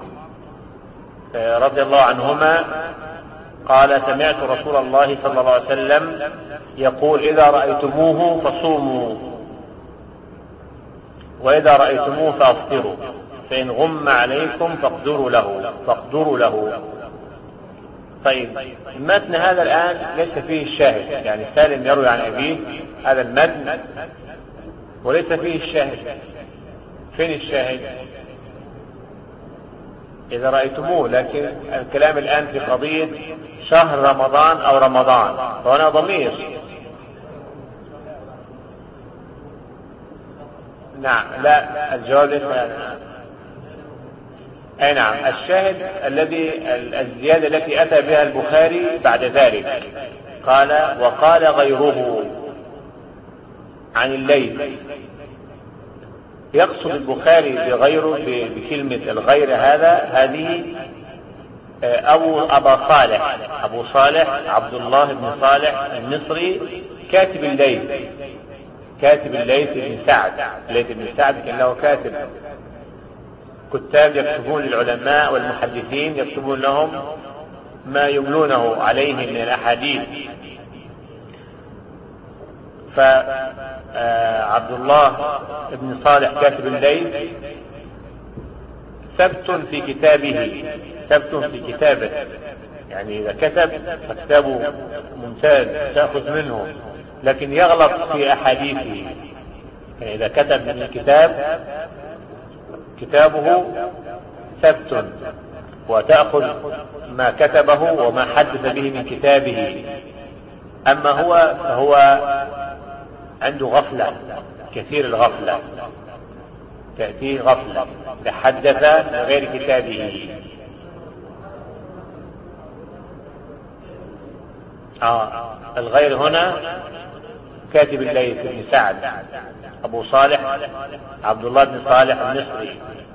A: رضي الله عنهما قال سمعت رسول الله صلى الله عليه وسلم يقول إذا رأيتموه فصوموا وإذا رأيتموه فأفطروا فإن غم عليكم فاقدروا له. طيب، المتن هذا الآن ليس فيه الشاهد، يعني سالم يروي عن أبيه هذا المتن وليس فيه الشاهد. فين الشاهد؟ إذا رأيتموه، لكن الكلام الآن في قضية شهر رمضان أو رمضان، فهنا ضمير. نعم، لا، الجواب ليس هذا. أي نعم، الشاهد الزيادة التي أتى بها البخاري بعد ذلك قال وقال غيره عن الليث. يقصد البخاري بغيره بكلمة الغير هذه أبو صالح عبد الله بن صالح المصري كاتب الليث بن سعد. الليث بن سعد كان له كتاب يكتبون للعلماء والمحدثين، يكتبون لهم ما يملونه عليه من الأحاديث. عبد الله بن صالح كاتب الليث ثبت في كتابه، ثبت في كتابه، يعني إذا كتب فكتابه ممتاز تأخذ منه، لكن يغلط في أحاديثه. يعني إذا كتب من الكتاب كتابه ثبت وتأخذ ما كتبه وما حدث به من كتابه. أما هو فهو عنده غفلة، كثير الغفلة، تأتيه غفلة، تحدث من غير كتابه. الغير هنا كاتب الليث بن سعد أبو صالح عبد الله بن صالح المصري،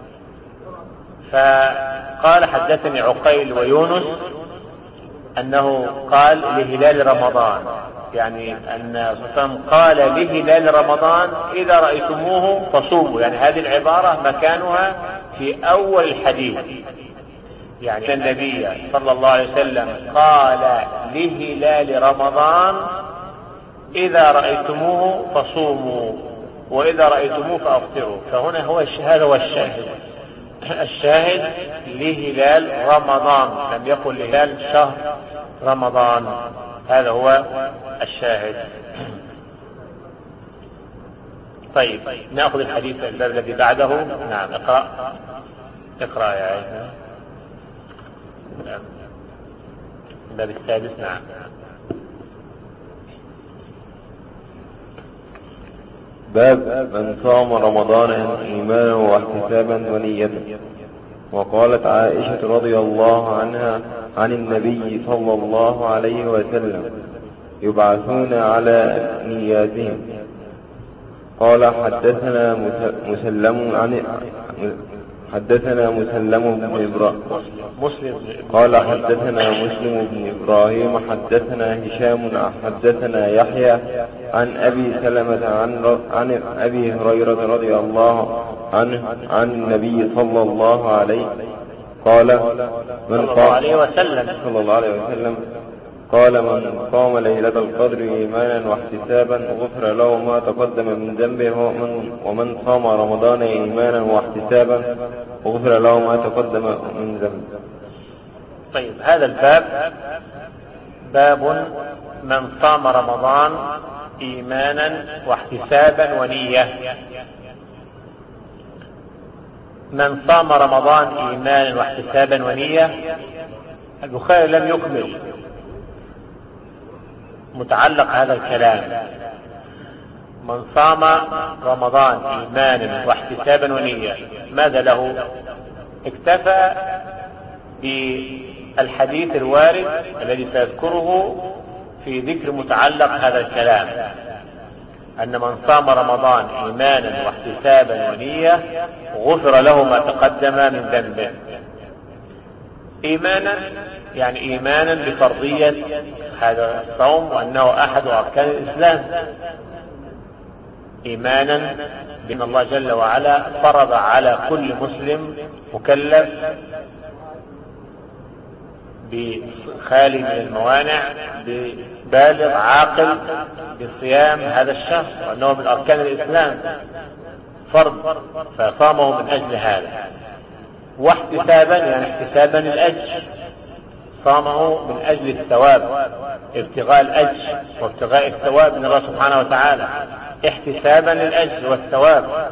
A: فقال حدثني عقيل ويونس أنه قال لهلال رمضان، يعني أن صلى قال لهلال رمضان إذا رأيتموه فصوموا، يعني هذه العبارة مكانها في أول الحديث، يعني النبي صلى الله عليه وسلم قال لهلال رمضان إذا رأيتموه فصوموا وإذا رأيتموه فأفطروا. فهنا هو هذا هو الشاهد، الشاهد لهلال رمضان، لم يقل لهلال شهر رمضان، هذا هو الشاهد. طيب نأخذ الحديث الباب الذي بعده. نعم اقرأ يا عيسى الباب السادس. نعم.
E: باب من صام رمضان إيمانا واحتسابا ونية. وقالت عائشة رضي الله عنها عن النبي صلى الله عليه وسلم يبعثون على نياتهم. قال حدثنا مسلم بن إبراهيم قال حدثنا مسلم بن إبراهيم حدثنا هشام حدثنا يحيى عن أبي سلمة عن أبي هريرة رضي الله عنه عن النبي صلى الله عليه قال من قام ليلة القدر إيمانا واحتسابا غفر له ما تقدم من ذنبه، ومن صام رمضان إيمانا واحتسابا غفر له ما تقدم من ذنبه.
A: طيب هذا الباب باب من صام رمضان إيمانا واحتسابا ونية. من صام رمضان إيمانا واحتسابا ونية، البخاري لم يكمل متعلق هذا الكلام. من صام رمضان إيمانا واحتسابا ونية ماذا له؟ اكتفى بالحديث الوارد الذي سيذكره في ذكر متعلق هذا الكلام، أن من صام رمضان إيمانا واحتسابا ونية غفر له ما تقدم من ذنبه. إيمانا يعني إيمانا بفرضية هذا الصوم وأنه أحد أركان الإسلام، إيمانا بأن الله جل وعلا فرض على كل مسلم مكلف بخالي من الموانع ببالغ عاقل بصيام هذا الشهر، وأنه من أركان الإسلام فرض، فصامه من أجل هذا. واحتسابا يعني احتسابا الأجر، صامه من أجل الثواب، ابتغاء الأجر وابتغاء الثواب من الله سبحانه وتعالى، احتسابا للأجر والثواب.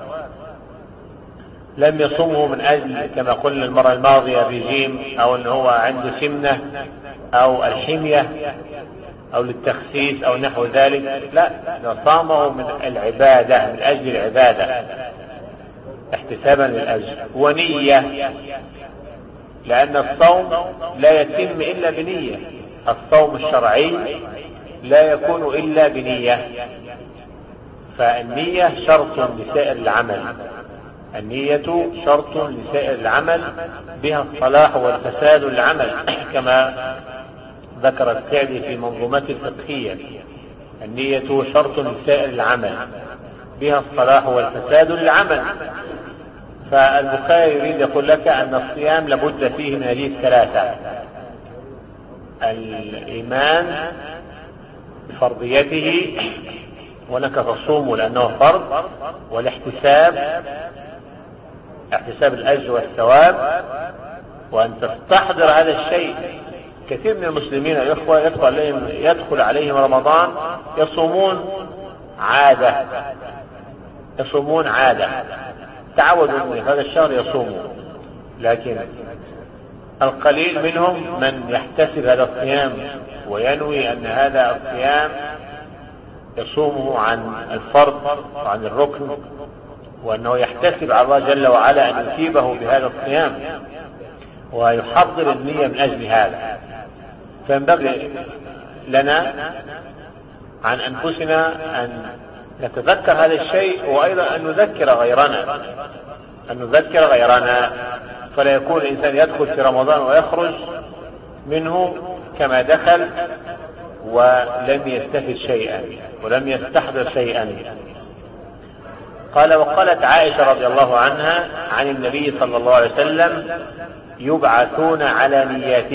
A: لم يصمه من أجل كما قلنا المرة الماضية الرجيم، أو أنه هو عنده سمنة أو الحمية أو للتخسيس أو نحو ذلك، لا، صامه من العبادة، من أجل العبادة احتسابا للأجر. ونية لأن الصوم لا يتم إلا بنية، الصوم الشرعي لا يكون إلا بنية، فالنية شرط لسائر العمل، النية شرط لسائر العمل، بها الصلاح والفساد العمل، كما ذكر السعدي في منظومته الفقهية، النية شرط لسائر العمل بها الصلاح والفساد للعمل. فالبخاري يريد يقول لك أن الصيام لابد فيه من هذه الثلاثة: الإيمان بفرضيته، وأنك تصوم لأنه فرض، والاحتساب، احتساب الأجر والثواب، وأن تستحضر هذا الشيء. كثير من المسلمين الإخوة يدخل عليهم رمضان يصومون عادة، تعودوا من هذا الشهر يصوموا، لكن القليل منهم من يحتسب هذا الصيام وينوي أن هذا الصيام يصومه عن الفرض وعن الركن، وأنه يحتسب على الله جل وعلا أن يثيبه بهذا الصيام، ويحضر النية من أجل هذا. فينبغي لنا عن أنفسنا أن نتذكر هذا الشيء، وأيضا أن نذكر غيرنا، فلا يكون الإنسان يدخل في رمضان ويخرج منه كما دخل ولم يستفد شيئا ولم يستحضر شيئا. وقالت عائشة رضي الله عنها عن النبي صلى الله عليه وسلم: يبعثون على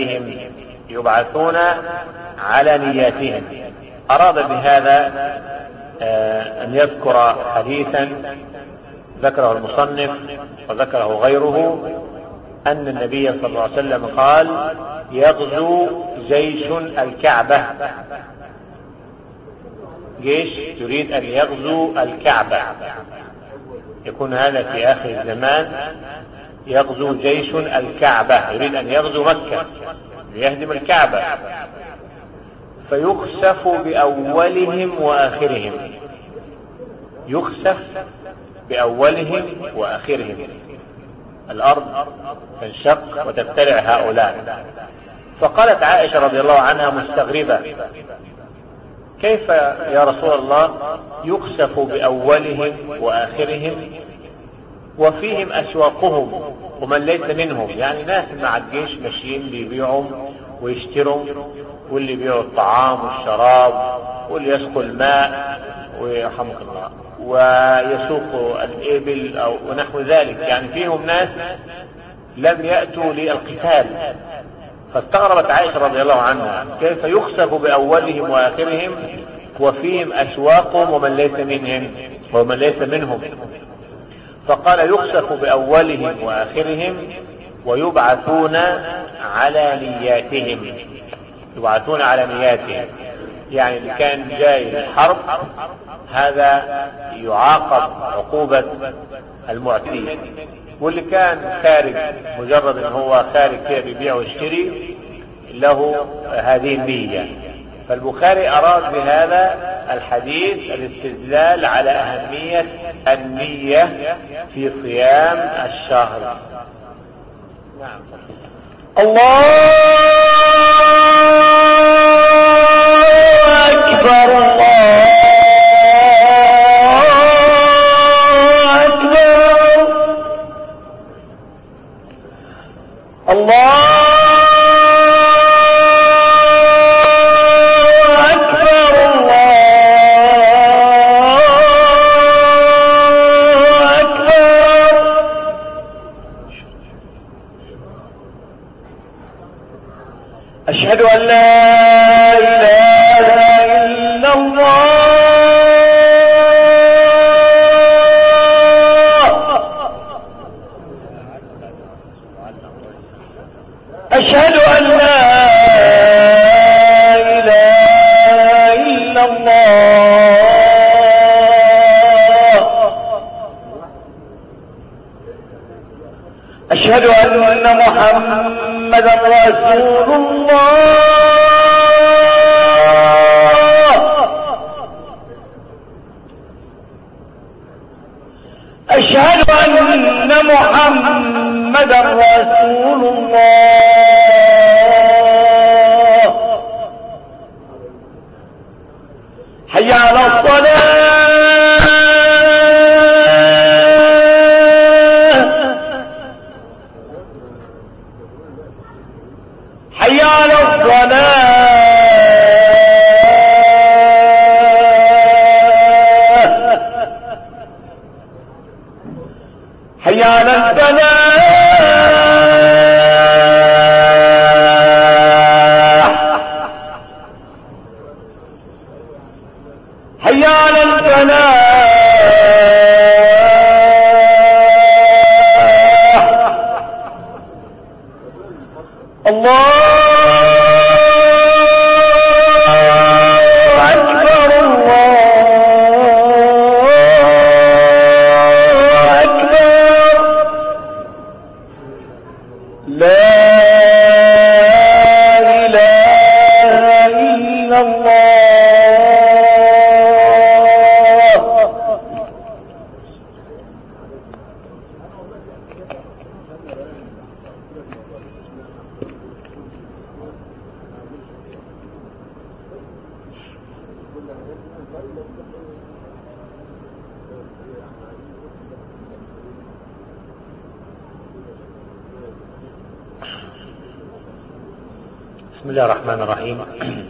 A: نياتهم. أراد بهذا أن يذكر حديثا ذكره المصنف وذكره غيره، أن النبي صلى الله عليه وسلم قال: يغزو جيش الكعبة، جيش يريد أن يغزو الكعبة، يكون هذا في آخر الزمان، يغزو جيش الكعبة، يريد أن يغزو مكة ليهدم الكعبة، فيخسف بأولهم وآخرهم، يخسف بأولهم وآخرهم، الأرض تنشق وتبتلع هؤلاء. فقالت عائشة رضي الله عنها مستغربة: كيف يا رسول الله يخسف بأولهم وآخرهم وفيهم أسواقهم ومن ليس منهم؟ يعني ناس مع الجيش ماشيين بيبيعوا ويشتروا، واللي يبيعوا الطعام والشراب، واللي يسقوا الماء ويرحمك الله ويسوق الإبل أو ونحو ذلك، يعني فيهم ناس لم يأتوا للقتال. فاستغربت عائشة رضي الله عنها: كيف يخسف بأولهم وآخرهم وفيهم أسواقهم ومن ليس منهم؟ فقال: يخسف بأولهم وآخرهم ويبعثون على نياتهم. يعني اللي كان جاي للحرب هذا يعاقب عقوبة المعتدين، واللي كان خارج مجرد ان هو خارج كده بيبيع ويشتري له هذه النية. فالبخاري أراد بهذا الحديث الاستدلال على أهمية النية في صيام الشهر. نعم.
F: الله أكبر، الله أكبر، الله أشهد أن لا إله إلا الله، أشهد أن لا إله إلا الله، أشهد أن محمدا رسول الله، أشهد أن محمدا رسول الله، حي على الصلاة، حي على الصلاة، حي على الفلاح، حي على الله أكبر الله أكبر لا إله إلا الله.
A: بسم الله الرحمن الرحيم.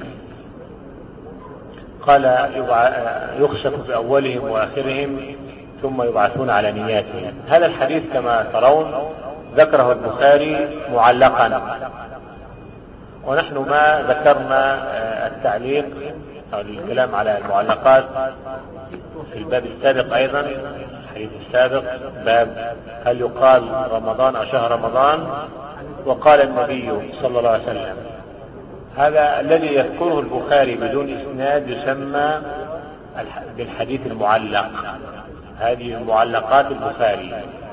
A: قال يخسف بأولهم وآخرهم ثم يبعثون على نياتهم. هذا الحديث كما ترون ذكره البخاري معلقا، ونحن ما ذكرنا التعليق أو الكلام على المعلقات في الباب السابق أيضا، الحديث السابق باب هل يقال رمضان أو شهر رمضان، وقال النبي صلى الله عليه وسلم. هذا الذي يذكره البخاري بدون إسناد يسمى بالحديث المعلق. هذه معلقات البخاري.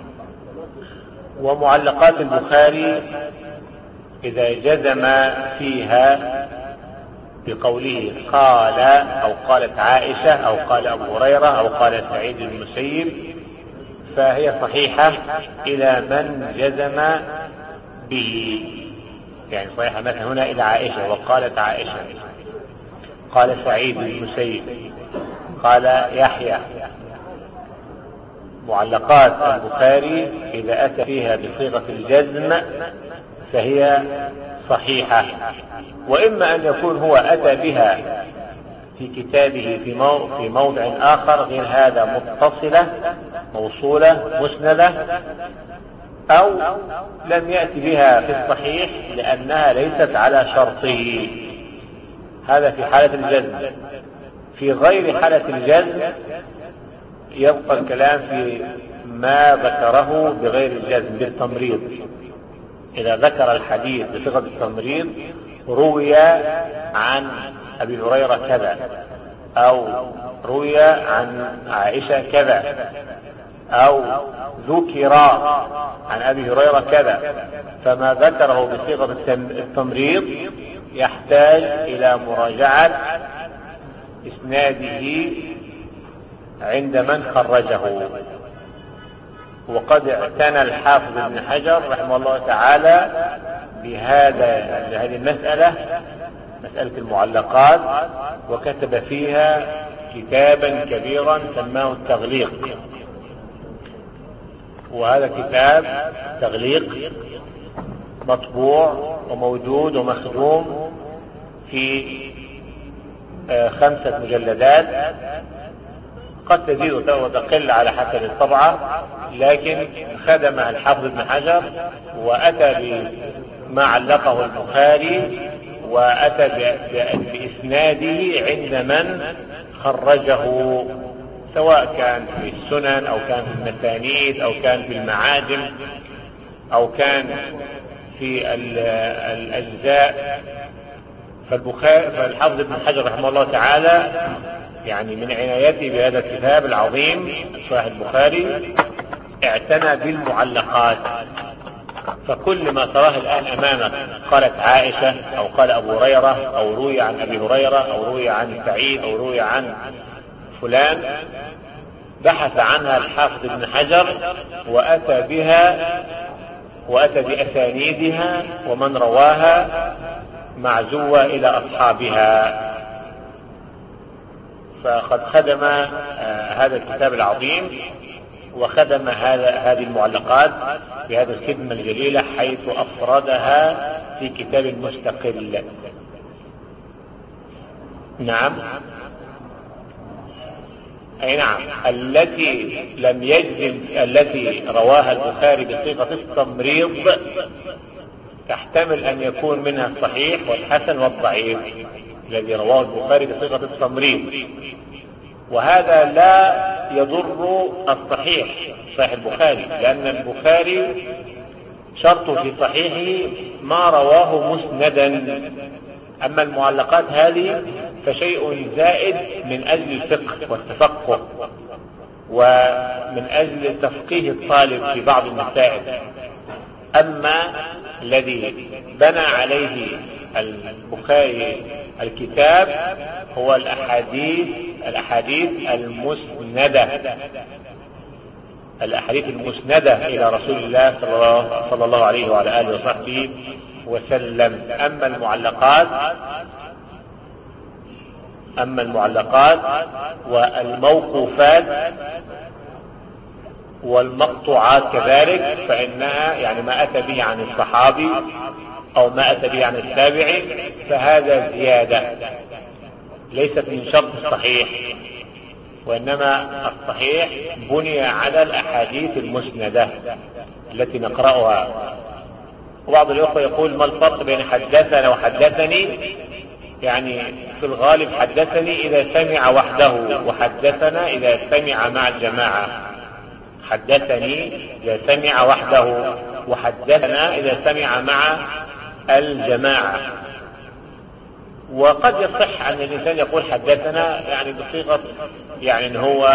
A: ومعلقات البخاري إذا جزم فيها بقوله قال أو قالت عائشة أو قال أبو هريرة أو قال سعيد بن المسيب فهي صحيحة إلى من جزم به، يعني صحيحة مثلا هنا إلى عائشة وقالت عائشة، قال سعيد بن المسيب، قال يحيى. معلقات البخاري إذا أتى فيها بصيغة الجزم فهي صحيحة، وإما أن يكون هو أتى بها في كتابه في موضع آخر غير هذا متصلة موصولة مسندة، أو لم يأتي بها في الصحيح لأنها ليست على شرطه. هذا في حالة الجزم. في غير حالة الجزم يبقى الكلام في ما ذكره بغير الجزم بالتمريض. إذا ذكر الحديث بصيغة التمريض روي عن أبي هريرة كذا أو روي عن عائشة كذا أو ذكر عن أبي هريرة كذا، فما ذكره بصيغة التمريض يحتاج إلى مراجعة إسناده عند من خرجه. وقد اعتنى الحافظ ابن حجر رحمه الله تعالى بهذه المسألة، مسألة المعلقات، وكتب فيها كتابا كبيرا سماه التغليق. وهذا كتاب تغليق مطبوع وموجود ومخدوم في 5 مجلدات، قد تزيد وتقل على حسب الطبعة، لكن خدمها الحافظ ابن حجر وأتى بما علقه البخاري وأتى بإسناده عند من خرجه، سواء كان في السنن أو كان في المسانيد أو كان في المعاجم أو كان في الأجزاء. فالحافظ ابن حجر رحمه الله تعالى يعني من عنايته بهذا الكتاب العظيم صحيح البخاري اعتنى بالمعلقات. فكل ما تراه الآن أمامك قالت عائشة أو قال أبو هريرة أو روي عن أبي هريرة أو روي عن سعيد أو روي عن فلان، بحث عنها الحافظ ابن حجر وأتى بها وأتى بأسانيدها ومن رواها معزوة إلى أصحابها. فقد خدم هذا الكتاب العظيم وخدم هذه المعلقات بهذه الخدمة الجليلة، حيث أفردها في كتاب مستقل. نعم، أي نعم، التي لم يجزم، التي رواها البخاري بصيغة التمريض تحتمل أن يكون منها الصحيح والحسن والضعيف، الذي رواه البخاري بصيغة التمريض. وهذا لا يضر الصحيح البخاري، لأن البخاري شرط في صحيحه ما رواه مسندا. أما المعلقات هذه فشيء زائد من أجل الفقه والتفقه ومن أجل تفقيه الطالب في بعض المسائل. أما الذي بنى عليه البخاري الكتاب هو الأحاديث المسندة إلى رسول الله صلى الله عليه وعلى آله وصحبه وسلم. أما المعلقات والموقوفات والمقطوعات كذلك فإنها يعني ما أتى به عن الصحابي أو ما أتى به عن التابعي فهذا زيادة ليست من شرط الصحيح، وإنما الصحيح بني على الأحاديث المسندة التي نقرأها. وبعض الأخوة يقول ما الفرق بين حدثنا وحدثني؟ يعني في الغالب حدثني إذا سمع وحده، وحدثنا إذا سمع مع الجماعة. حدثني إذا سمع وحده، وحدثنا إذا سمع مع الجماعة. وقد يصح أن الإنسان يقول حدثنا يعني بصيغة يعني إن هو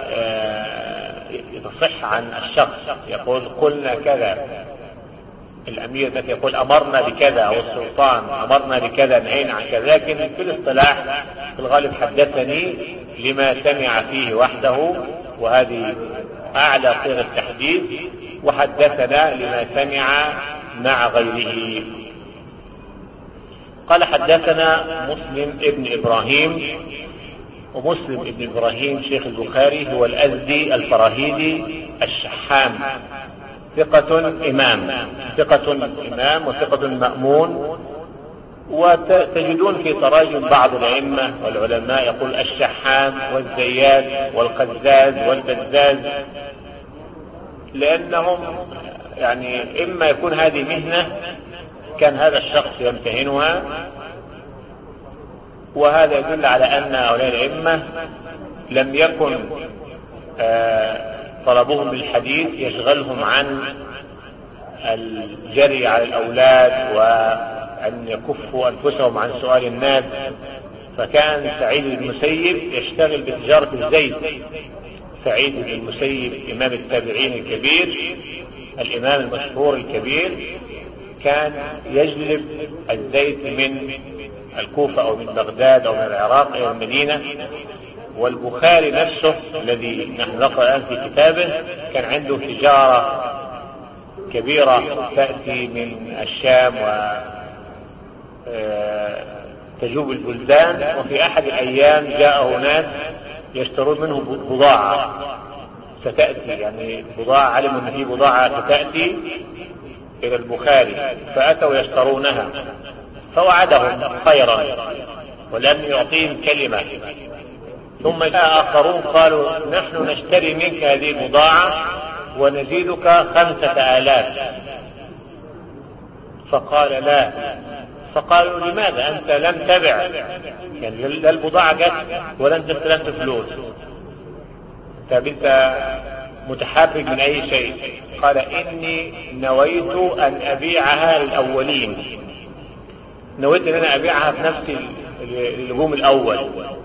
A: يصح عن الشخص، يقول قلنا كذا، الأمير الذي يقول أمرنا بكذا، أو السلطان أمرنا بكذا نهينا عن كذا. لكن في الاصطلاح في الغالب حدثني لما سمع فيه وحده، وهذه أعلى صيغة التحديث، وحدثنا لما سمع مع غيره. قال حدثنا مسلم ابن إبراهيم. ومسلم ابن إبراهيم شيخ البخاري هو الأزدي الفراهيدي الشحام، ثقة إمام وثقة مأمون. وتجدون في تراجم بعض الأئمة والعلماء يقول الشحام والزيات والقزاز والبزاز، لأنهم يعني إما يكون هذه مهنة كان هذا الشخص يمتهنها، وهذا يدل على أن هؤلاء الأئمة لم يكن طلبهم بالحديث يشغلهم عن الجري على الأولاد وأن يكفوا أنفسهم عن سؤال الناس. فكان سعيد بن المسيب يشتغل بتجارة الزيت. سعيد بن المسيب إمام التابعين الكبير، الإمام المشهور الكبير، كان يجلب الزيت من الكوفة أو من بغداد أو من العراق إلى المدينة. والبخاري نفسه الذي نحن نقرأ الآن في كتابه كان عنده تجارة كبيرة تأتي من الشام وتجوب البلدان. وفي أحد الأيام جاءه ناس يشترون منه بضاعة ستأتي، يعني بضاعة علموا أن في بضاعة ستأتي إلى البخاري، فأتوا يشترونها فوعدهم خيرا ولم يعطيهم كلمة. ثم جاء آخرون قالوا نحن نشتري منك هذه البضاعة ونزيدك 5000. فقال لا. فقالوا لماذا أنت لم تبع؟ يعني لا البضاعة جت ولا أنت استلمت فلوس، طب أنت متحرج من أي شيء؟ قال إني نويت أن أبيعها للأولين، نويت أن أنا أبيعها في نفس الهجوم الأول.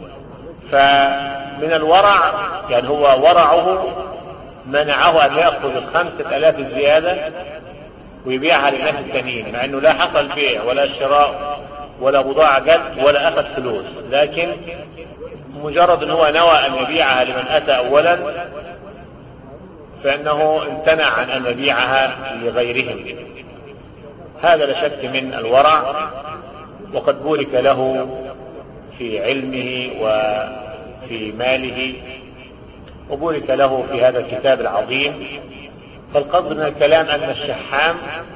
A: فمن الورع يعني هو ورعه منعه أن يأخذ 5000 الزيادة ويبيعها للناس التانيين، مع أنه لا حصل بيع ولا شراء ولا بضاعة جت ولا أخذ فلوس، لكن مجرد أنه نوى أن يبيعها لمن أتى أولا فإنه امتنع عن أن يبيعها لغيرهم. هذا لا شك من الورع، وقد بورك له في علمه وفي ماله، وبورك له في هذا الكتاب العظيم. فالقصد من الكلام أن الشحام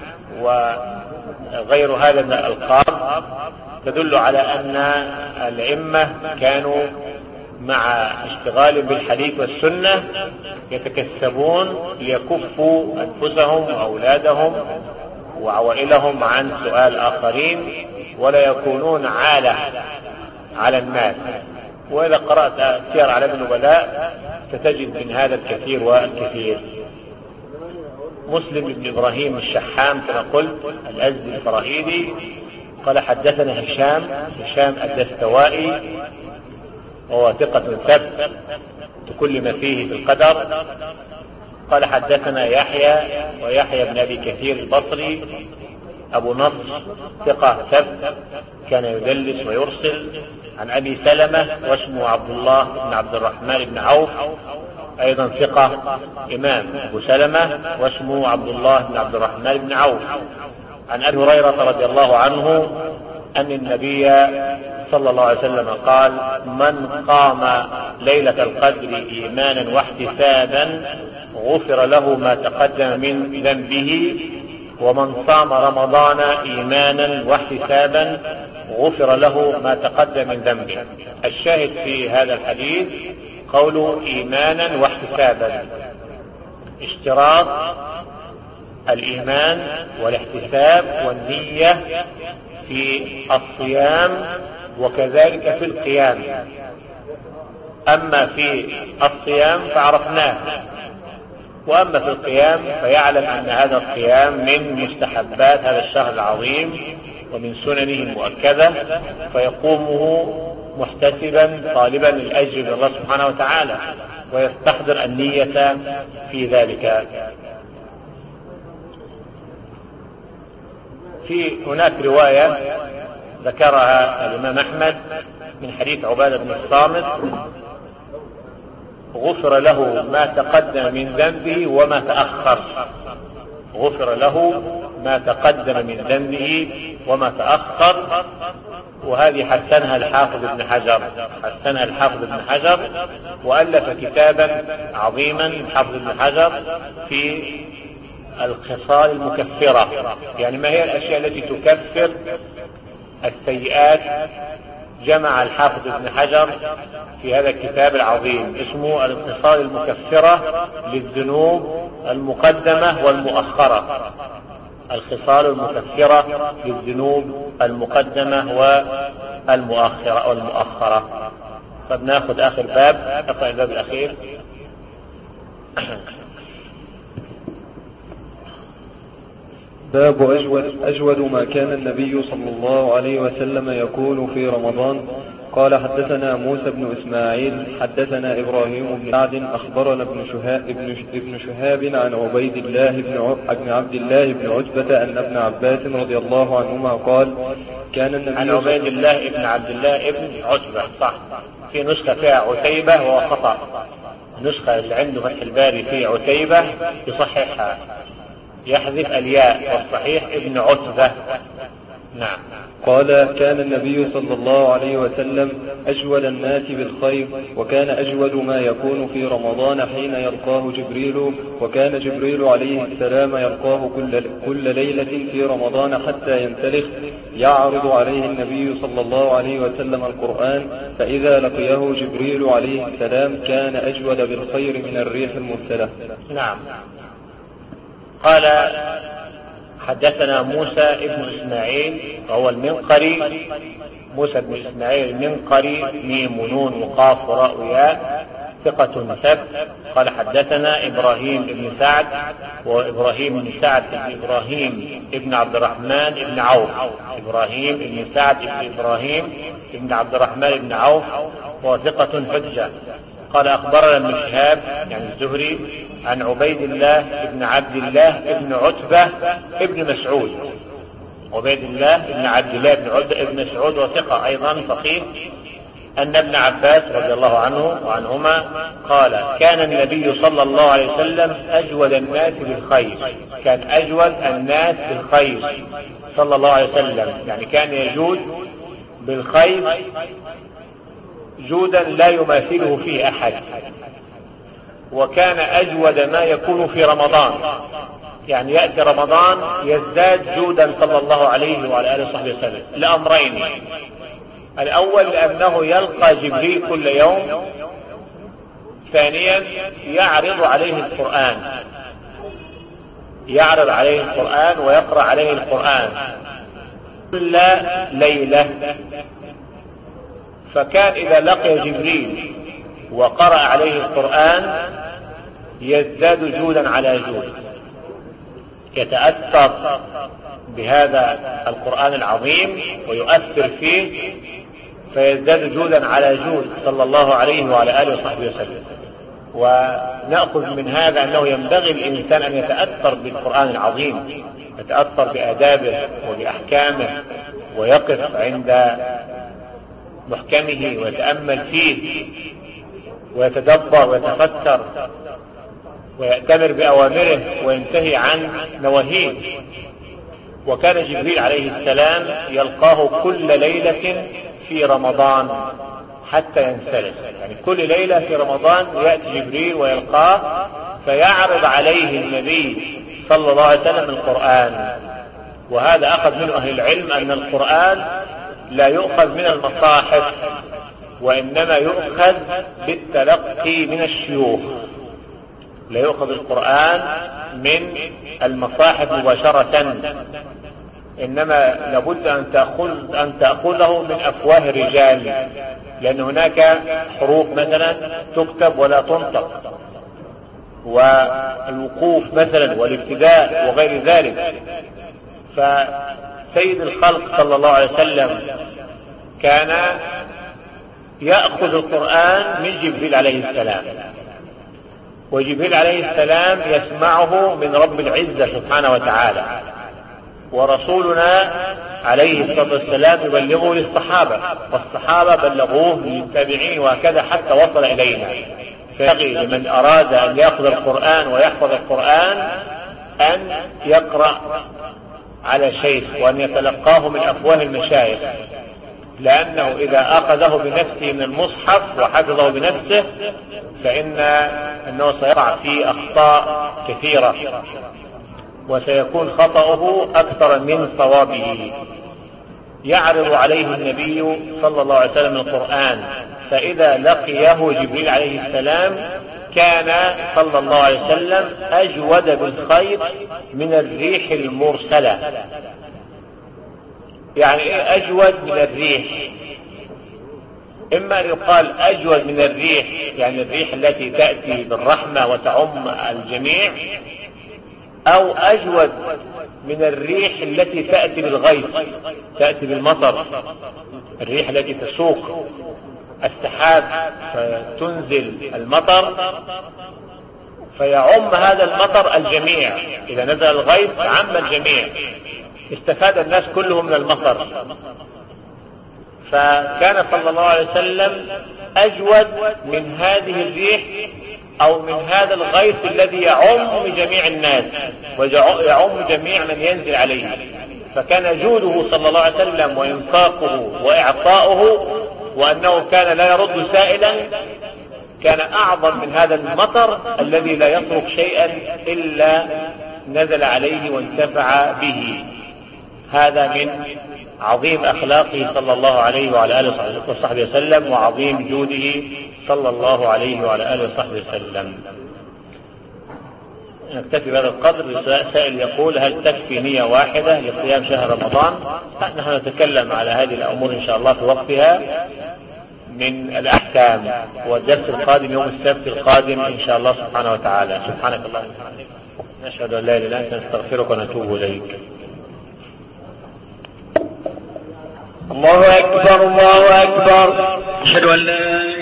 A: وغير هذا من الألقاب تدل على أن الأئمة كانوا مع اشتغال بالحديث والسنة يتكسبون ليكفوا أنفسهم وأولادهم وعوائلهم عن سؤال آخرين، ولا يكونون عالة على الناس. وإذا قرأت سير أعلام النبلاء ستجد من هذا الكثير والكثير. مسلم بن إبراهيم الشحام كما قلت الأزدي الفراهيدي قال حدثنا هشام الدستوائي وهو ثقة ثبت بكل ما فيه في القدر. قال حدثنا يحيى بن أبي كثير البصري أبو نصر ثقة ثبت كان يدلس ويرسل، عن أبي سلمة واسمه عبد الله بن عبد الرحمن بن عوف أيضا ثقة إمام أبو سلمة واسمه عبد الله بن عبد الرحمن بن عوف. عن أبي هريرة رضي الله عنه أن النبي صلى الله عليه وسلم قال: من قام ليلة القدر إيمانا واحتسابا غفر له ما تقدم من ذنبه، ومن صام رمضان إيمانا واحتسابا غفر له ما تقدم من ذنبه. الشاهد في هذا الحديث قوله إيمانا واحتسابا، اشتراط الإيمان والاحتساب والنية في الصيام وكذلك في القيام. أما في الصيام فعرفناه، وأما في القيام فيعلم أن هذا الصيام من مستحبات هذا الشهر العظيم ومن سننه المؤكدة، فيقومه محتسبا طالبا للأجر من الله سبحانه وتعالى، ويستحضر النية في ذلك. هناك رواية ذكرها الإمام أحمد من حديث عبادة بن الصامت: غفر له ما تقدم من ذنبه وما تأخر. غفر له ما تقدم من ذنبه وما تأخر. وهذه حسنها الحافظ ابن حجر وألف كتابا عظيما الحافظ ابن حجر في الخصال المكفرة، يعني ما هي الأشياء التي تكفر السيئات. جمع الحافظ ابن حجر في هذا الكتاب العظيم اسمه الخصال المكفرة للذنوب المقدمة والمؤخرة. الخصال المكفرة للذنوب المقدمة والمؤخرة. فبناخذ آخر باب، اقرأ الباب الأخير.
B: باب أجود ما كان النبي صلى الله عليه وسلم يكون في رمضان. قال حدثنا موسى بن إسماعيل حدثنا إبراهيم بن سعد أخبرنا ابن شهاب عن عبيد الله بن عبد الله بن عتبة أن ابن عباس رضي الله عنهما قال: كان النبي
A: عن عبيد الله بن عبد الله بن عتبة، صح، في نسخة فيها عتيبة وهو خطأ. النسخة اللي عنده فتح الباري فيها عتيبة يصححها، يحذف الياء، والصحيح ابن عتبة. نعم.
B: قال: كان النبي صلى الله عليه وسلم أجود الناس بالخير، وكان أجود ما يكون في رمضان حين يلقاه جبريل، وكان جبريل عليه السلام يلقاه كل ليلة في رمضان حتى ينسلخ، يعرض عليه النبي صلى الله عليه وسلم القرآن، فإذا لقيه جبريل عليه السلام كان أجود بالخير من الريح المرسلة.
A: نعم. قال: حدثنا موسى بن إسماعيل وهو المنقري، موسى بن إسماعيل المنقري، ميم ونون وقاف وراء وياء، ثقة ثبت. قال حدثنا إبراهيم بن سعد، وإبراهيم بن سعد بن إبراهيم ابن عبد الرحمن بن عوف، إبراهيم بن سعد بن إبراهيم ابن عبد الرحمن بن عوف، وهو ثقة حجة. قال أخبرنا ابن شهاب يعني الزهري عن عبيد الله بن عبد الله بن عتبة ابن مسعود. عبيد الله بن عبد الله بن عتبة ابن مسعود وثقة أيضا فقيه، أن ابن عباس رضي الله عنه وعنهما قال: كان النبي صلى الله عليه وسلم أجود الناس بالخير. كان أجود الناس بالخير صلى الله عليه وسلم، يعني كان يجود بالخير جودا لا يماثله فيه أحد. وكان أجود ما يكون في رمضان، يعني يأتي رمضان يزداد جودا صلى الله عليه وعلى آله وصحبه وسلم لأمرين: الأول لأنه يلقى جبريل كل يوم، ثانيا يعرض عليه القرآن ويقرأ عليه القرآن كل ليلة. فكان إذا لقي جبريل وقرأ عليه القرآن يزداد جودا على جود. يتأثر بهذا القرآن العظيم ويؤثر فيه فيزداد جودا على جود صلى الله عليه وعلى آله وصحبه وسلم. ونأخذ من هذا أنه ينبغي الإنسان أن يتأثر بالقرآن العظيم، يتأثر بآدابه وبأحكامه ويقف عند محكمه ويتأمل فيه ويتدبر ويتفكر ويأتمر بأوامره وينتهي عن نواهيه. وكان جبريل عليه السلام يلقاه كل ليلة في رمضان حتى ينسلخ، يعني كل ليلة في رمضان يأتي جبريل ويلقاه فيعرض عليه النبي صلى الله عليه وسلم القرآن. وهذا أخذ منه أهل العلم أن القرآن لا يؤخذ من المصاحف وإنما يؤخذ بالتلقي من الشيوخ. لا يؤخذ القرآن من المصاحف مباشرة، إنما لابد أن تأخذه من أفواه الرجال، لأن هناك حروف مثلا تكتب ولا تنطق، والوقوف مثلا والابتداء وغير ذلك. فسيد الخلق صلى الله عليه وسلم كان يأخذ القرآن من جبريل عليه السلام، وجبريل عليه السلام يسمعه من رب العزة سبحانه وتعالى، ورسولنا عليه الصلاة والسلام يبلغه للصحابة، والصحابة بلغوه للتابعين وهكذا حتى وصل إلينا. فينبغي لمن أراد أن يأخذ القرآن ويحفظ القرآن أن يقرأ على شيخ وأن يتلقاه من أفواه المشايخ، لأنه إذا أخذه بنفسه من المصحف وحفظه بنفسه فإنه سيقع فيه أخطاء كثيرة وسيكون خطأه أكثر من صوابه. يعرض عليه النبي صلى الله عليه وسلم القرآن، فإذا لقيه جبريل عليه السلام كان صلى الله عليه وسلم أجود بالخير من الريح المرسلة. يعني إيه أجود من الريح؟ إما أن يقال أجود من الريح يعني الريح التي تأتي بالرحمة وتعم الجميع، أو أجود من الريح التي تأتي بالغيث، تأتي بالمطر، الريح التي تسوق السحاب فتنزل المطر فيعم هذا المطر الجميع. إذا نزل الغيث عم الجميع، استفاد الناس كلهم من المطر. فكان صلى الله عليه وسلم أجود من هذه الريح أو من هذا الغيث الذي يعم جميع الناس ويعم جميع من ينزل عليه. فكان جوده صلى الله عليه وسلم وإنفاقه وإعطاؤه وأنه كان لا يرد سائلا كان أعظم من هذا المطر الذي لا يترك شيئا إلا نزل عليه وانتفع به. هذا من عظيم أخلاقه صلى الله عليه وعلى آله وصحبه وسلم وعظيم جوده صلى الله عليه وعلى آله وصحبه وسلم. نكتفي بهذا القدر. سائل يقول: هل تكفي نية واحدة لصيام شهر رمضان؟ نحن نتكلم على هذه الأمور إن شاء الله في وقتها من الأحكام، والدرس القادم يوم السبت القادم إن شاء الله سبحانه وتعالى. سبحانك اللهم وبحمدك، نشهد أن لا إله إلا أنت، نستغفرك ونتوب إليك.
F: الله أكبر الله أكبر.
D: أشهد أن لا